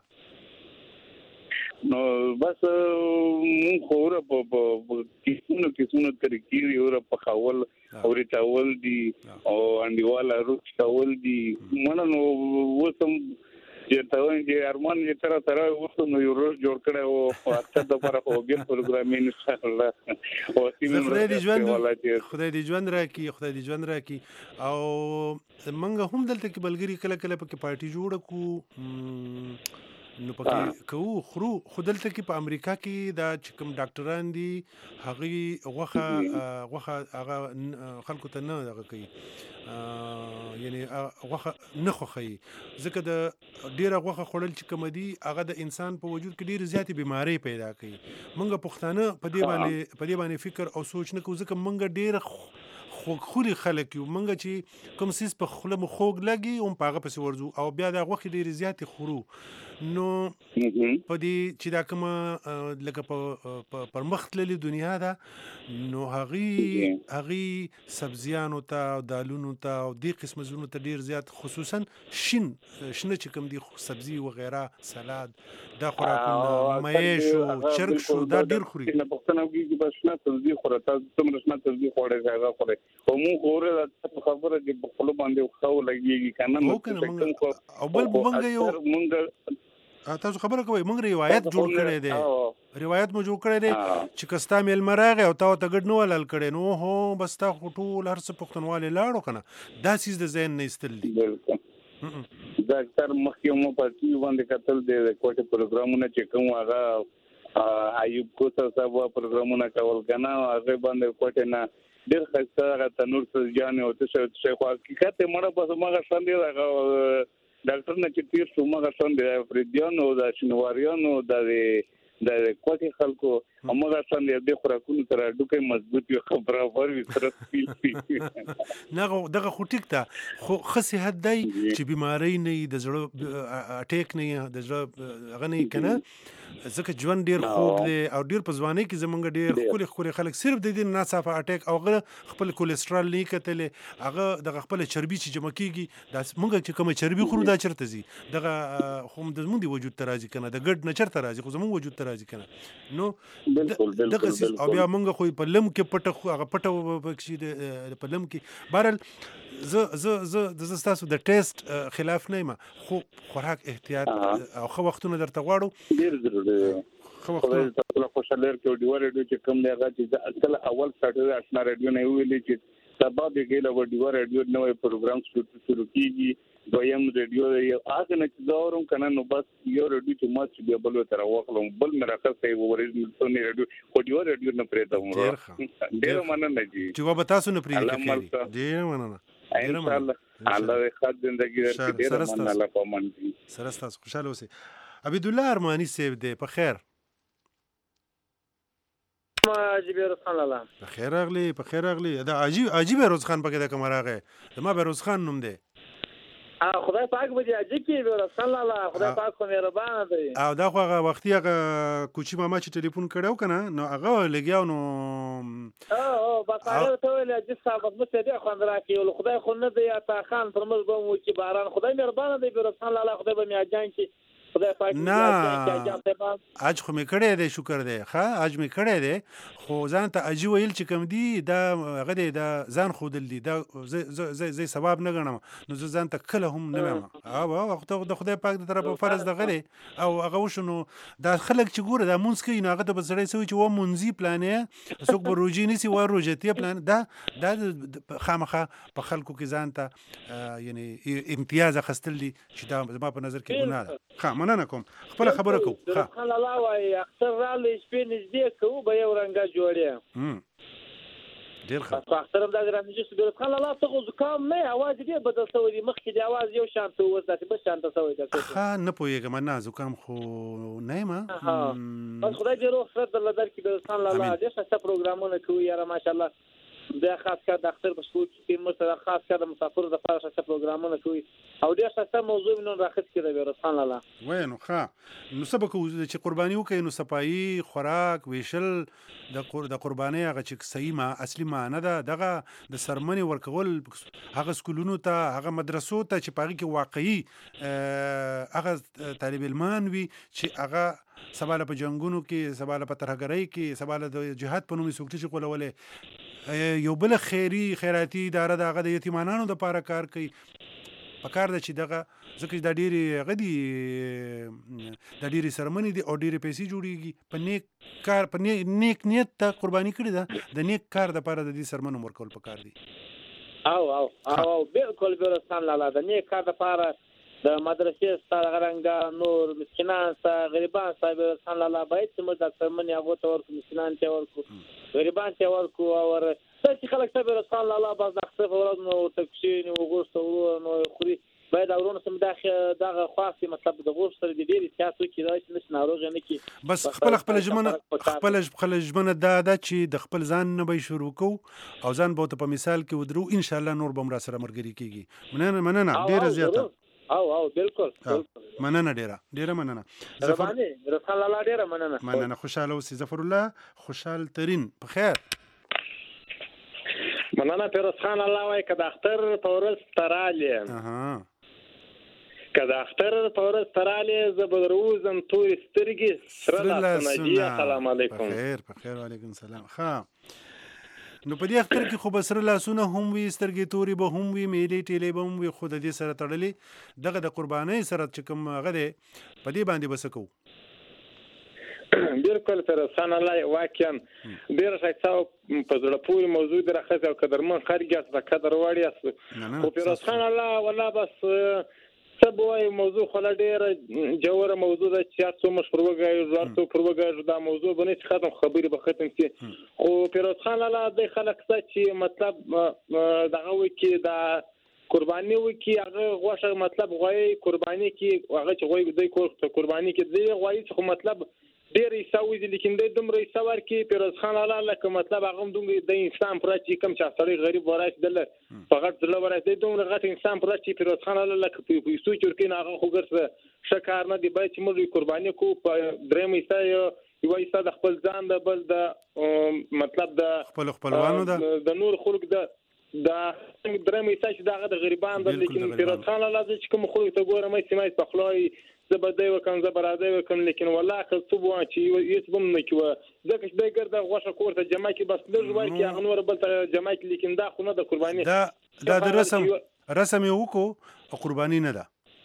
نو بس مون خور په کیسونو کیسونو طریقې یو را په خاول او ریټاول دي او انډیواله روټ ټاول دي مونږ نو وسم چې تاسو یې ارمان یې تر تر وسم یو روټ جوړ کړو او اته د پر هوګي پروګرام ان شاء الله او خدای دې ژوند خدای دې ژوند راکړي خدای دې ژوند راکړي او منګه هم دلته کې بلګری کله کله پکې پارټي جوړ کو نو پکې کوو خرو خودلته کې په امریکا کې دا چې کوم ډاکټران دي هغه غوخه غوخه هغه خلکو ته نه دغه کوي یعنی غوخه نه خوخي ځکه د ډیره غوخه خورل چې کوم دي هغه د انسان په وجود کې ډیره زیاتې بیماری پیدا کوي مونږ پښتانه په دې باندې په دې باندې فکر او سوچ نه کوو ځکه مونږ ډیره خوږ خلک یو منګه چې کوم سیس په خوله مو خوږ لګي هم په هغه پسې ورځو او بیا د غوښې ډېرې زیاتې خورو نو په دې چې دا کومه لکه په پر مخ تللې دنیا ده نو هغې هغې سبزیانو ته او دالونو ته او دې قسمه زونو ته ډېر زیات خصوصا شین شنه چې کوم دي سبزي وغیره سلاد دا خوراکونه مې شو چرګ شو دا ډېر خوري نه پښتنه کېږي بس نه سبزي خوره تاسو څومره شنه سبزي خوړې هغه خورئ خو موږ خوره خبره چې په خوله باندې خو لګېږي که نه او بل مونږ یو مونږ تاسو خبره کوئ موږ روایت جوړ کړی دی روایت مو جوړ کړی دی چې که ستا میلمه راغی او تا ورته ګډ نه ولل کړی نو هو بس تا خو ټول هر څه پښتونوالې لاړو که نه دا څیز د ذهن نه ایستل دي دا اکثر مخکې مو په ټي وي باندې کتل دی د کوټې پروګرامونه چې کوم هغه ایوب کوثر صاحب پروګرامونه کول که نه هغې باندې کوټې نه ډېر ښایسته هغه تنور سبزیانې او څه شی خو حقیقت یې مړه بس هماغه شان دی هغه ډاکټر نه چې تیر شو مګر شون دی فریدیانو د شنواریانو د د کوټي خلکو همغه شان دی د خوراکونو تر ډوکې مضبوط یو خبره وروي سره سپیل نه دغه خو ټیک ته خو خصي حد دی چې بیماری نه د زړه اٹیک نه د زړه هغه نه کنه ځکه ژوند ډیر خوږ دی او ډیر په ځوانۍ کې زمونږ ډیر خولي خولي خلک صرف د دې ناڅاپه اٹیک او غره خپل کولیسټرول نه کتلې هغه د خپل چربي چې جمع کیږي دا مونږ چې کوم چربي خورو دا چرته زی دغه خو د زمونږ دی وجود ته راځي کنه د ګډ نه چرته راځي خو زمونږ وجود ته راځي کنه نو بالکل دغه او بیا مونږ خو په لم کې پټه هغه پټه پکې د په لم کې بهرل ز ز ز د تاسو د ټیسټ خلاف نه ما خو خوراک احتیاط او خو وختونه درته غواړو ډیر ضروري دی خو خپل خوشاله کې ډیو ریډیو چې کوم دی هغه چې اصل اول سټارټ آشنا ریډیو نه ویلې چې سبا به ګیله و ډیو ریډیو نوې پروګرام شروع کیږي دویم ریډیو یو هغه نه چې زورم کنه نو بس یو ریډیو چې ما چې به بل تر واخلم بل مې راخصه یو ورېږي سونی ریډیو خو ډیو ریډیو نه پرېږدم ډیر مننه جی چې و به تاسو نه پرېږدئ ډیر مننه ان شاء الله الله خد زندگی درکړي ډیر مننه الله پمن دي سره تاسو خوشاله اوسئ عبد الله ارمانی صاحب دی په خیر ما عجیب روز خان لاله په خیر اغلی په خیر اغلی دا عجیب عجیب روز خان پکې د کوم راغی ما به روز خان نوم دی خدای پاک به دې عجیب کې روز خان لاله خدای پاک خو مهربان دی او دا خو هغه وختي هغه کوچی ماما چې ټلیفون کړو کنه نو هغه لګیاو نو او او بس هغه ته ویل چې صاحب مو ته دې خوند راکې خدای خو نه دی تا خان پر موږ به مو چې باران خدای مهربان دی روز خان لاله خدای به میاجان چې نه اج خو مې کړی دی شکر دی ښه اج مې کړی دی خو ځان ته اجي ویل چې کوم دی دا هغه دی دا ځان ښودل دي دا زه زه ثواب نه ګڼم نو زه ځان ته کله هم نه وایم او او د خدای پاک د طرفه فرض دغه دی او هغه وشو نو دا خلک چې ګوره دا مونځ کوي نو هغه ته به سړی څه وایي چې و مونځي پلانې څوک به روژې نیسي و روژتې پلان دا دا خامخا په خلکو کې ځان ته یعنی امتیاز اخیستل دي چې دا زما په نظر کې ګناه ده ښه مننه کوم خپل خبره کوم ښه خان الله وايي اختر را لې شپې نږدې کوو به یو رنګه جوړې ډیر ښه په اختر هم دا رانجه سو خان الله ته زکام نه اواز دې بدل شوی دی مخکې دی اواز یو شان ته وځي بس شان ته شوی دی ښه نه پوهیږم نه زکام خو نه ما بس خدای دې روغ سره در لدر کې خان الله دې څه پروګرامونه کوي یاره ماشاءالله دا خاص کار د اختر په شپو کې مسره خاص کار د مسافر د لپاره څه پروګرامونه کوي او ډېر څه موضوع نن راخص کړی دی رسول الله وای نو ښه نو سبق چې قرباني وکړي نو صفایي خوراک ویشل د د قرباني هغه چې صحیح ما اصلي معنی ده دغه د سرمنې ورکول هغه سکولونو ته هغه مدرسو ته چې پاره کې واقعي هغه طالب علمان وي چې هغه سباله په جنگونو کې سباله په ترهګرۍ کې سباله د جهاد په نوم سوکټي چې کولولې یو بل خیری خیراتی اداره دغه د یتیمانانو د پاره کار کوي په کار د چې دغه ځکه دا ډېری غدي د ډېری سرمنې دي او ډېری پیسې جوړیږي په نیک کار په نیک نیت ته قرباني کړی ده د نیک کار د پاره د دې سرمنو ورکول په کار دي او او او بالکل برسان لاله د نیک کار د پاره د مدرسې ستاره غرنګا نور مسکینان سره غریبان سره برسان لاله باید چې موږ د سرمنې هغه تور مسکینان ته ورکو غریبان ته ورکو او چې خلک ته برسان لاله باز د خپل ورځ نو تکشین او غوښته ورو نو خوري باید اورونه طالبانو سم داخله دغه خاصه مطلب د غوښ سره د ډېری سیاسو کې راځي نس ناروغ نه کی بس خپل خپل ژمنه خپل خپل ژمنه دا ده چې د خپل ځان نه به شروع کو او ځان به ته په مثال کې ودرو ان شاء الله نور به مر سره مرګري کیږي مننه مننه ډیره زیاته او او بالکل مننه ډیره ډیره مننه ظفر رسول الله ډیره مننه مننه خوشاله اوسې ظفر الله خوشحال ترين په خیر مننه پیروز خان الله وای کدا اختر پورس تراله اها کدا اختر پورس تراله زبروزم تور سترګي سره لا سنجي السلام علیکم په خیر په خیر وعلیکم السلام ها نو په دې اختر کې خو بسره لاسونه هم وي سترګې توري به هم وي میلې ټیلې به هم وي خو د دې سره تړلې دغه د قربانۍ سره چې کوم هغه دی په دې باندې بس کوو بالکل تر سن الله واقعا ډیر ښه په زړه پورې موضوع درخه او قدرمن خارګیاس د قدر وړي خو پیروز خان الله والله بس سبوي موضوع خلا ډیر جوړه موضوع ده چې تاسو مش پروګای زارتو پروګای دا موضوع باندې ختم خبري به ختم شي خو پیروز خان الله د خلک څه چې مطلب دغه وکی دا قرباني وکی هغه غوښه مطلب غوي قرباني کې هغه چې غوي د کور قرباني کې دی غوي چې مطلب ډیر یساوي دي لیکن د دومره یساور کې پیروز خان الله لکه مطلب هغه دومره د انسان پر چې کم چا سړی غریب ورای دل فقط دل ورای دی دومره غټ انسان پر چې پیروز خان الله لکه په پیسو چورکین هغه خو ګرځه شکار نه دی باید چې موږ قرباني کو په درېم ایسا یو ایسا د خپل ځان د بل د مطلب د خپل خپلوانو د نور خلق د دا درېم ایسا چې دغه د غریبان د لیکن پیروز خان الله چې کوم خلق ته ګورم چې مې په خلای زبدای وکم زبراده وکم لیکن والله که څه بو چې هیڅ بم نه کیو ځکه چې د ګرځه غوښه کوړه جمع کې بس لږ وای کې هغه نور بل ته جمع کې لیکن دا خو نه د قرباني دا دا د رسم رسم یو کو قرباني نه ده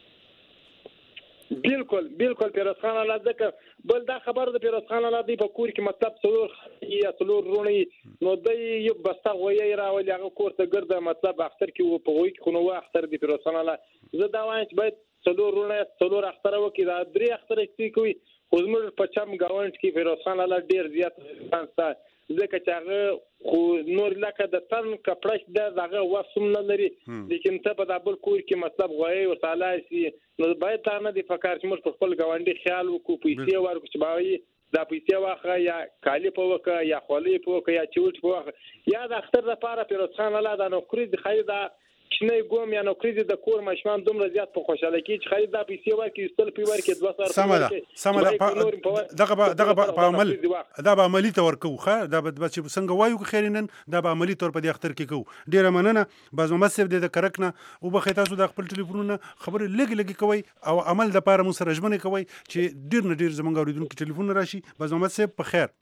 بالکل بالکل پیروز خان الله ځکه بل دا خبر د پیروز خان الله دی په کور کې مطلب څلور یا څلور رونی نو د یو بسته غوي راولي هغه کور ته ګرځه مطلب اختر کې په وای کې خو نو اختر دی پیروز خان الله زه دا وایم چې باید څلور رونه څلور اختر وکي دا درې اختر کې کوي خو زموږ په چم گاونډ کې پیروز خان الله ډیر زیات انستا ځکه چې هغه خو نور لکه د تن کپړش د دغه وسم نه لري لیکن ته په دابل کور کې مطلب غوي او تعالی سي نو باید تا نه دی فکر چې موږ په خپل گاونډي خیال وکړو پیسې ورکو چې باوي دا پیسې واخه یا کالی په وکه یا خولې په وکه یا چوټ په وکه یا د اختر لپاره پیروز خان الله دا نوکری د خیر دا شنه ګوم یا نوکری د کور مشمان دومره زیات په خوشاله کې چې خرید د پیسې ورکې استل پی ورکې دوه سر سمه سمه دغه دغه په عمل دا به عملی تور کو خو دا به چې څنګه وایو خیرینن دا به عملی تور په دې اختر کې کو ډیره مننه باز مسف د کرکنه او به تاسو د خپل ټلیفونونه خبر لګ لګ کوي او عمل د پاره مو سره ژمنه کوي چې ډیر نه ډیر زمونږ اوریدونکو ټلیفون راشي باز مسف په خیر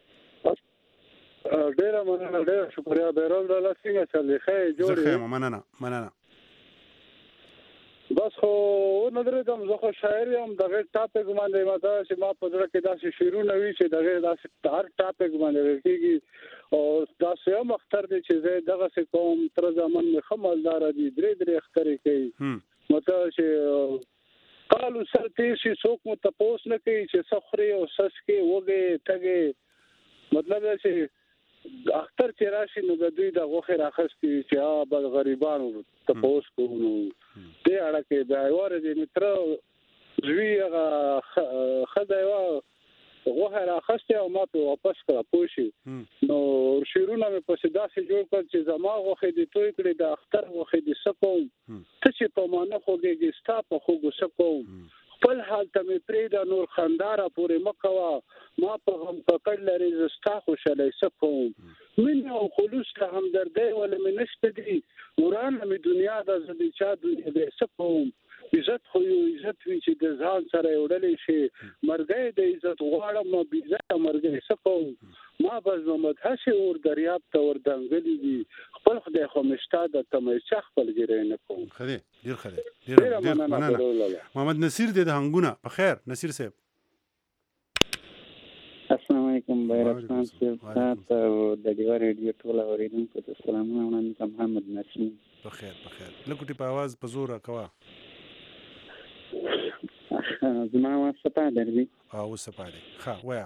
ډیره مننه ډیره شکریا بیرون د لاسینګه چلې خې جوړې زه مننه مننه بس خو نظر کوم زه خو شاعر یم دغه ټاپک باندې ماته چې ما په دغه کې داسې شعرونه وی چې دغه داسې هر ټاپک باندې کېږي او داسې هم اختر دي چې زه دغه څه کوم تر ځمن مې خملدار دي درې درې اختر کوي مته چې قالو سرتي شي څوک مو تاسو نه کوي چې سخري او سس کې وګي ټګي مطلب چې اختر چې راشي نو د دوی د غوخه راخستي چې ها بل غریبانو تاسو کوو دې اړه کې دا وره دې متر زوی هغه خدای وا غوخه راخسته او ما په واپس کړه پوښي نو شیرونه مې په صدا سي جوړ کړ چې زما غوخه دې توي کړې د اختر غوخه دې سکو ته چې په مانه خوږي ستا په خوګو سکو خپل حال ته مې پرې د نور خندارا پورې مکوا ما په هم پکړ لري زستا خوشاله سکو من او خلوص ته همدردی ول مې نشته دي وران مې دنیا د زدي چا دنیا دې سکو عزت خو یو عزت وی چې د ځان سره وړلې شي مرګې د عزت غواړم نو عزت مرګې سکو ما بس محمد هاشي اور دریاب ته ور دنګلې دي خپل خدای خو مشتا د تمه خپل ګرې نه کوم خدای ډیر خدای ډیر ډیر مننه محمد نصیر دې د هنګونه په خیر نصیر صاحب السلام علیکم بیرغ خان صاحب تاسو د دیوار ریډیو ټول اوریدونکو ته سلامونه وړاندې محمد نصیر په خیر په خیر لکه په आवाज په زور کوا زما واس سپا درځي او سپا دی ښه ویا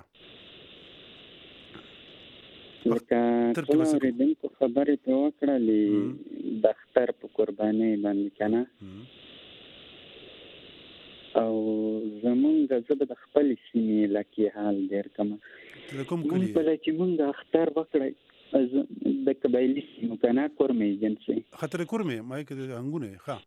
لکه ټول اوریدونکو خبرې په وکړلې د اختر په قربانۍ باندې کنه مونږ زه به د خپل سیمې لکه حال ډیر کوم مونږ په لکه مونږ اختر وکړی د قبایلی سیمو کنه کورمې جنسي خطر کورمې ما کې د انګونه ښه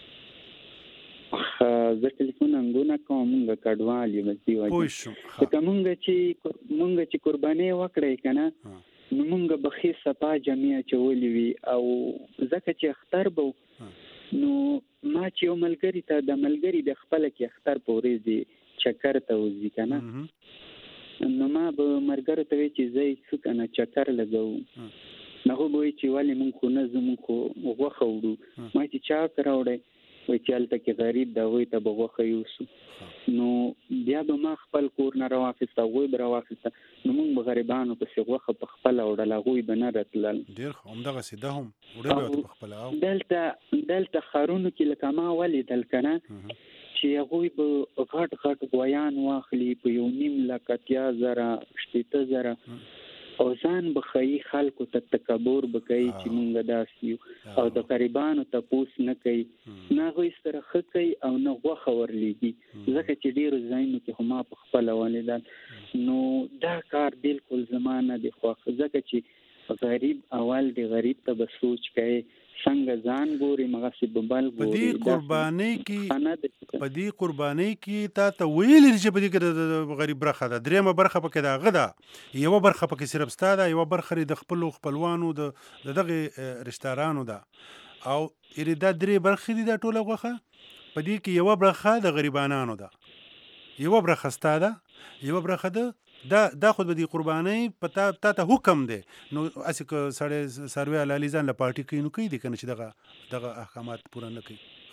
زه ټلیفون انګونه کوم مونږ کډوال یو بس دی وایي که مونږ چې مونږ چې قرباني وکړی کنه نو مونږ به خې صفا جمعه چولې وي او ځکه چې اختر بو نو ما چې یو ملګری ته د ملګری د خپل کې اختر په ورځ چکر ته وځي کنه نو ما به مرګره ته وی چې زه څه کنه چکر لګاو نو به چې والی مونږ خو نه زمونږ خو غوښه وړو ما چې چا کراوړی وای چې الته کې غریب دا وای ته بغوخه یوسو نو بیا به ما خپل کور نه راوخسته وای به راوخسته نو موږ غریبانو په سیغوخه په خپل وړل غوي بنه راتلل ډیر همدغه سیده هم وړل په خپل او دلته دلته خارونو کې لکه ما ولیدل کنه چې غوي به غټ غټ غویان واخلي په یو نیم لکتیا زره شته زره او ځان بخای خلکو ته تکبر بکای چې مونږ داسیو او د غریبانو ته پوس نه کوي نه غوي سره خکای او نه غوخه ورلېږي ځکه چې ډیرو ځایونو کې هم په خپل ولیدل نو دا کار بالکل زمانه دی خو ځکه چې غریب اول دی غریب ته به سوچ کوي څنګه ځان ګوري مغه بل ګوري په دې قرباني کې په دې قرباني کې تا ته ویل چې په دې کې غریب برخه ده درېمه برخه پکې ده غدا یو برخه پکې صرف ستاده یو برخه د خپل خپلوانو د دغه رشتہرانو ده او اراده درې برخه دي د ټوله غوخه په دې کې یو برخه د غریبانو ده یو برخه ستاده یو برخه ده دا دا خود به دی قرباني پتا تا ته حکم دی نو اسی که سړی سروي علالي ځان له پارټي کوي نو کوي دي کنه چې دغه دغه احکامات پوره نه کوي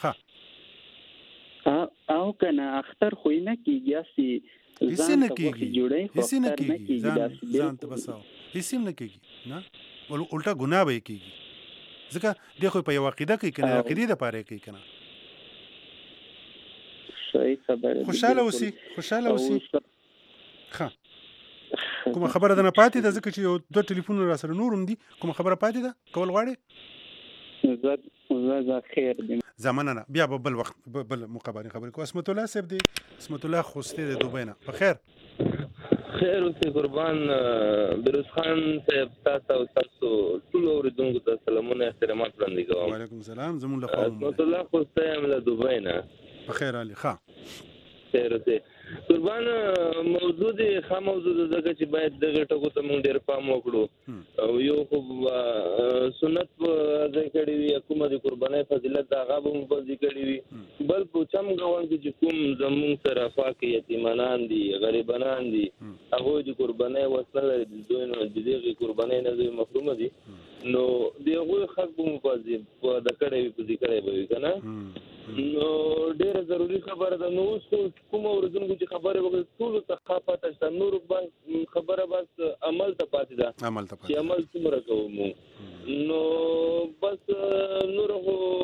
ها او کنه اختر خو نه کیږي اسی ځان ته وخت جوړي هیڅ نه کیږي ځان ځان ته بساو هیڅ نه کیږي نه ول الټا ګناه به کیږي ځکه د خو په یو عقیده کې کنه عقیده د پاره کوي کنه صحیح خبره خوشاله اوسي خوشاله اوسي ها کومه خبره ده نه پاتې ده ځکه چې یو دوه ټلیفونونه را سره نورم دي کومه خبره پاتې ده کول غواړي زه زه خیر دې زمانه نه بیا به بل وخت بل مقابله خبرې کو اسمت الله صاحب دی اسمت الله خوسته د دوبه نه په خیر خیر اوسې قربان بروز خان صاحب تاسو او تاسو ټول اوریدونکو ته سلامونه احترامات وړاندې کوم وعلیکم السلام زمون له خوا اسمت الله خوسته هم له دوبه نه په خیر علي ښه خیر اوسې قربان موضوع دی ښه موضوع ده ځکه چې باید دغه ټکو ته موږ ډېر پام وکړو او یو خو سنت په ځای کړی وي کومه د قربانۍ فضیلت د هغه به مو په ځای کړی وي بل په چم ګاونډ کې چې کوم زمونږ سره پاک یتیمانان دي غریبانان دي هغوی د قربانۍ وسله لري د دوی نه د دغې قربانۍ نه دوی محرومه دي نو د هغوی حق به مو په ځای د کړی وي په ځای کړی به وي که نه نو ډیره ضروری خبره ده نو اوس کوم اوریدونکو چې خبره وکړي ټولو ته ښه پته شته نورو بس خبره بس عمل ته پاتې ده عمل ته پاتې چې عمل څومره کوو مونږ نو بس نورو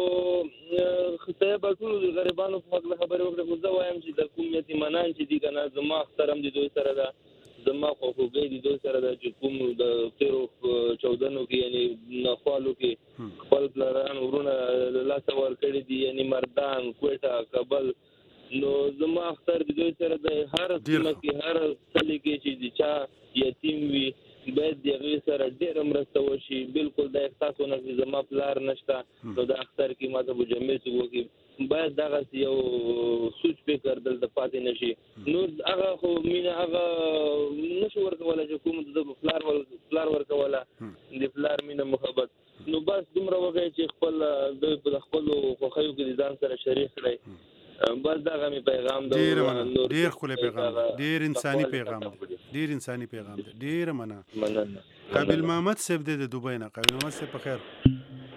خو خدای به ټولو د غریبانو په حق خبرې وکړي خو زه وایم چې د کوم یتیمانان چې دي که نه زما اختر هم د دوی سره ده زما خواخوږۍ د دوی سره ده چې کوم د تېرو چودنو کې یعنې نخوالو کې خپل پلاران ورونه له لاسه ورکړي دي یعنې مردان کوټه کابل نو زما اختر د دوی سره د هر سیمه کې هر کلي کې چې د چا یتیم وي باید د هغې سره ډېره مرسته وشي بالکل دا احساس ونه کړي زما پلار نشته نو د اختر کې ما ته به جمعې څوک وکړي باید دغسې یو سوچ فکر دلته پاتې نه شي نو هغه خو مینه هغه نشو ورکولی چې کوم د پلار پلار ورکوله د پلار مینه محبت نو بس دومره وکړئ چې خپل دوی په خپلو خوښیو کې د ځان سره شریک کړئ بس دغه مې پیغام ده ډېر ښکلی پیغام دی ډېر انساني پیغام دی ډېر انساني پیغام دی ډېره مننه قابل محمد صاحب دی د دوبۍ نه قابل محمد صاحب په خیر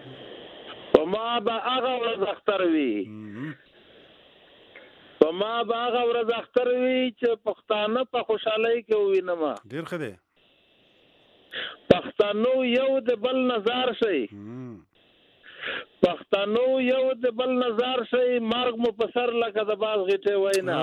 په ما به هغه ورځ اختر وي په ما به هغه ورځ اختر وي چې پښتانه په خوشحالۍ کې ووینم ډېر ښه دی پښتنو یو د بل نظر شي پښتنو یو د بل نظر شي مرګ مو په سر لکه د باز غټې وینا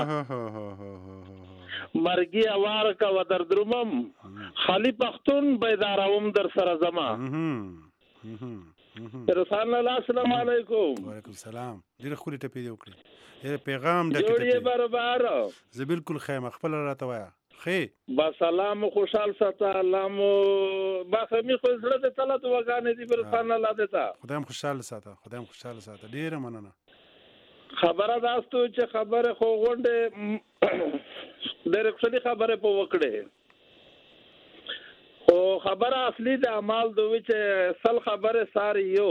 مرګي اوار کا و در درومم خالی پښتون بیداروم در سره زما رسول الله السلام علیکم. وعلیکم السلام. ډیر خوري ټپې دی وکړي. یې پیغام ډکه جوړې برابر. زه بالکل خیم خپل راته وایا. خې با سلام خوشحال ساته الله مو با خمی خو زړه ته طلعت وګانې دی رسول الله دیتا. خدایم خوشحال ساته. خدایم خوشحال ساته. ډیر مننه. خبره داستو چې خبره خو غونډه ډېر ښه خبره په وکړه. خو خبره اصلي د اعمال دوی چې سل خبره ساری یو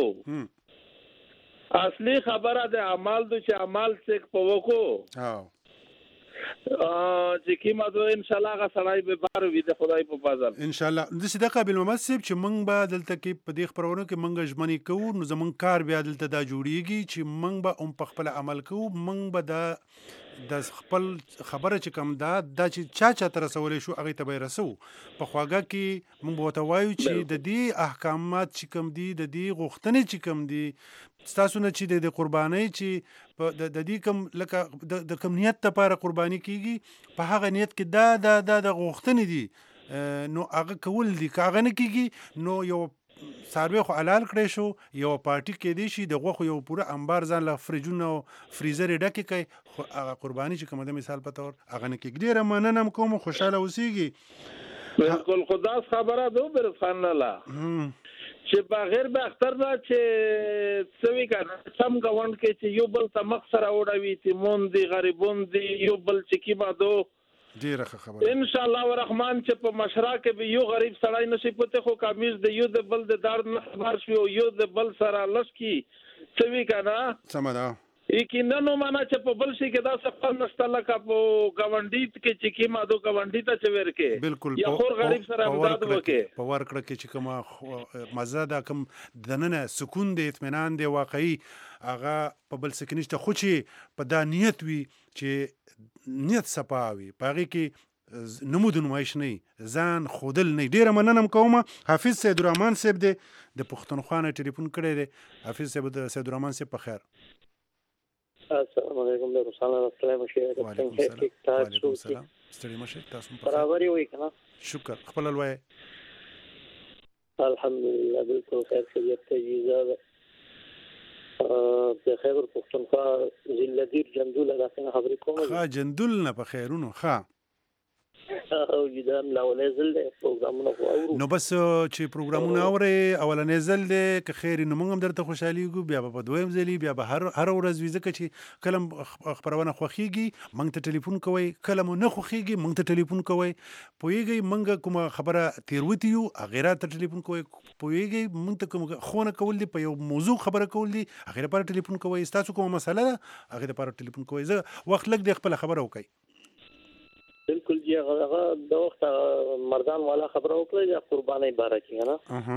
اصلي خبره د اعمال دوی چې اعمال څخه په وکړو او چې کیما دوی ان شاء الله غا سړای به بار وي د خدای په فضل ان شاء الله د صدقه قابل محمد صاحب چې مونږ به دلته کې په دې خبرونو کې مونږ ژمنې کوو نو زمونږ کار بیا دلته دا جوړیږي چې مونږ به هم په خپل عمل کوو مونږ به دا د خپل خبره چې کوم دا دا چې چا چا تر رسولې شو هغه ته به رسو په خواګه کې مونږ به وایو چې د دې احکامات چې کوم دي د دې غوښتنې چې کوم دي تاسو نه چې د قربانۍ چې د دې کوم لکه د کوم نیت لپاره قرباني کیږي په هغه نیت کې دا دا د غوښتنې دي نو هغه کول دي که هغه نه کیږي نو یو ساروی خو حلال کړی شو یو پارټي کې دی شي د غوښو یو پوره انبار ځان له فریجونه او فریزر ډکې کوي خو هغه قرباني چې کومه د مثال په تور هغه نه کېږي. ډېره مننه کوم خوشحاله اوسېږي. بالکل خدا خبره ده برسخان الله چې بغیر به اختر نه چې څوي کنه سم غوند کې چې یو بل ته مخ سره وړوي چې مون دي غریبون دي یو بل چې کی ما دو ډیره خبره ان شاء الله ورحمان چې په مشرا کې به یو غریب سړی نشي پته خو کامیز د یو د بل د دار نه خبر شو یو د بل سره لشکي څوي کنه سمدا یقینا نو معنا چې په بل شي کې دا سفر نشته لکه په گاونډي کې چې کی ما دو گاونډي ته چې ورکه بالکل یا خور غریب سره امداد وکړي په ورکړه کې چې کومه مزه دا کوم دننه سکون دی اطمینان دی واقعي هغه په بل سکنيشته خو چې په دا نیت وي چې نیت صفاوي پاږي کې نمود نمایش نه ځان خودل نه. ډیره مننه کومه. حافظ سید الرحمن صاحب د د پښتونخوا نه ټلیفون کړی دی. حافظ صاحب د سید الرحمن صاحب په خیر. السلام علیکم د رسول الله السلام علیکم. وعلیکم السلام. ستړي مشه تاسو په برابر وي کنه. شکر خپل لوي. الحمدلله بالکل خیر خیریت تجهیزات د خیبر پختونخوا ضلع دیر جندول راځنه خبرې کوم. ښه جندول نه په خیرونو ښه او جدام لاولې زل پروګرامونه اورو نو بس چې پروګرامونه اوري اولنې زل دې که خیر نو موږ هم درته خوشحالي ګو بیا په دویم ځلی بیا به هر هر ورځ ویزه چې کلم خبرونه خوخيږي موږ ته ټلیفون کوي کلم نه خوخيږي موږ ته ټلیفون کوي پويږي موږ کوم خبره تیروتی یو غیره ته ټلیفون کوي پويږي موږ ته کوم خونه کول دي په یو موضوع خبره کول دي غیره پر ټلیفون کوي تاسو کوم مسله ده غیره پر ټلیفون کوي زه وخت لګ د خپل خبره وکي. بالکل جی هغه د وخت مردان والا خبره وکړه یا قرباني باره کې نه اها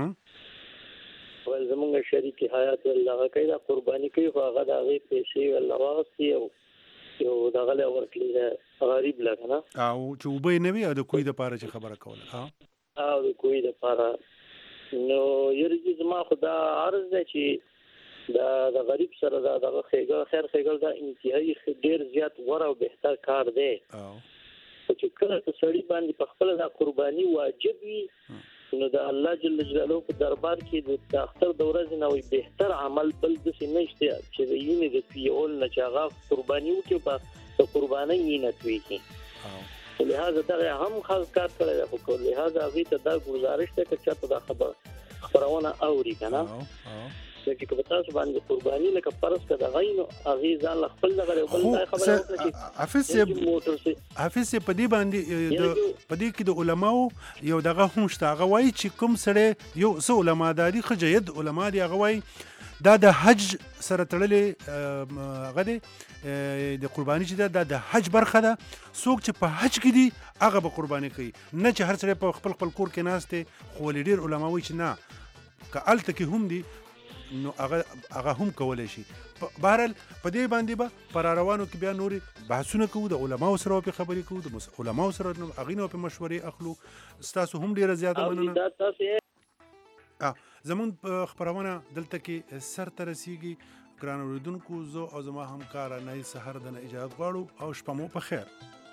ول زمونږ شریک حیات الله کوي دا قرباني کوي خو هغه د هغه پیسې ول واغسي او یو دغه له ورکړي غریب لګنه او چې وبې نه وي د کوی د پاره چې خبره کوله ها او د کوی د پاره نو یرجی زما خدا عرض ده چې دا د غریب سره دا د خیګل خیر خیګل دا انتهایی ډیر زیات غوړ او بهتر کار دی او چې کله ته سړی باندې په خپل د قرباني واجب وي نو د الله جل جلاله په دربار کې د اختر د ورځې نوې بهتر عمل بل د څه نشته چې د یونې د پیول نه چاغه قرباني وکړي په قرباني یې نتوي کی لہذا دا هم خاص کار کړی خو کو لہذا غي ته دا گزارش ته چې ته دا خبر خبرونه اوري کنه چې کوم تاسو باندې قرباني لکه فرض کړه غینو اغي ځان خپل دغه بل خبره وکړي حافظ حافظ په دې باندې په دې کې د علماو یو دغه هم شته هغه وایي چې کوم سره یو څو علما دادي خجید علما دي هغه وایي دا د حج سره تړلې غدي د قرباني چې دا د حج برخه ده څوک چې په حج کې دي هغه به قرباني کوي نه چې هر سره په خپل خپل کور کې ناشته خو ډیر علما وایي چې نه که الته کې هم دي نو هغه هغه هم کولای شي. بهرحال په دې باندې به پر روانو کې بیا نوري بحثونه کوو د علماو سره په خبرې کوو د علماو سره هغه نو په مشورې اخلو تاسو هم ډیره زیاته مننه. ا زمون خبرونه دلته کې سر تر رسیږي ګران اوریدونکو زه او زما همکار نه سحر د اجازه غواړو او شپه مو په خیر.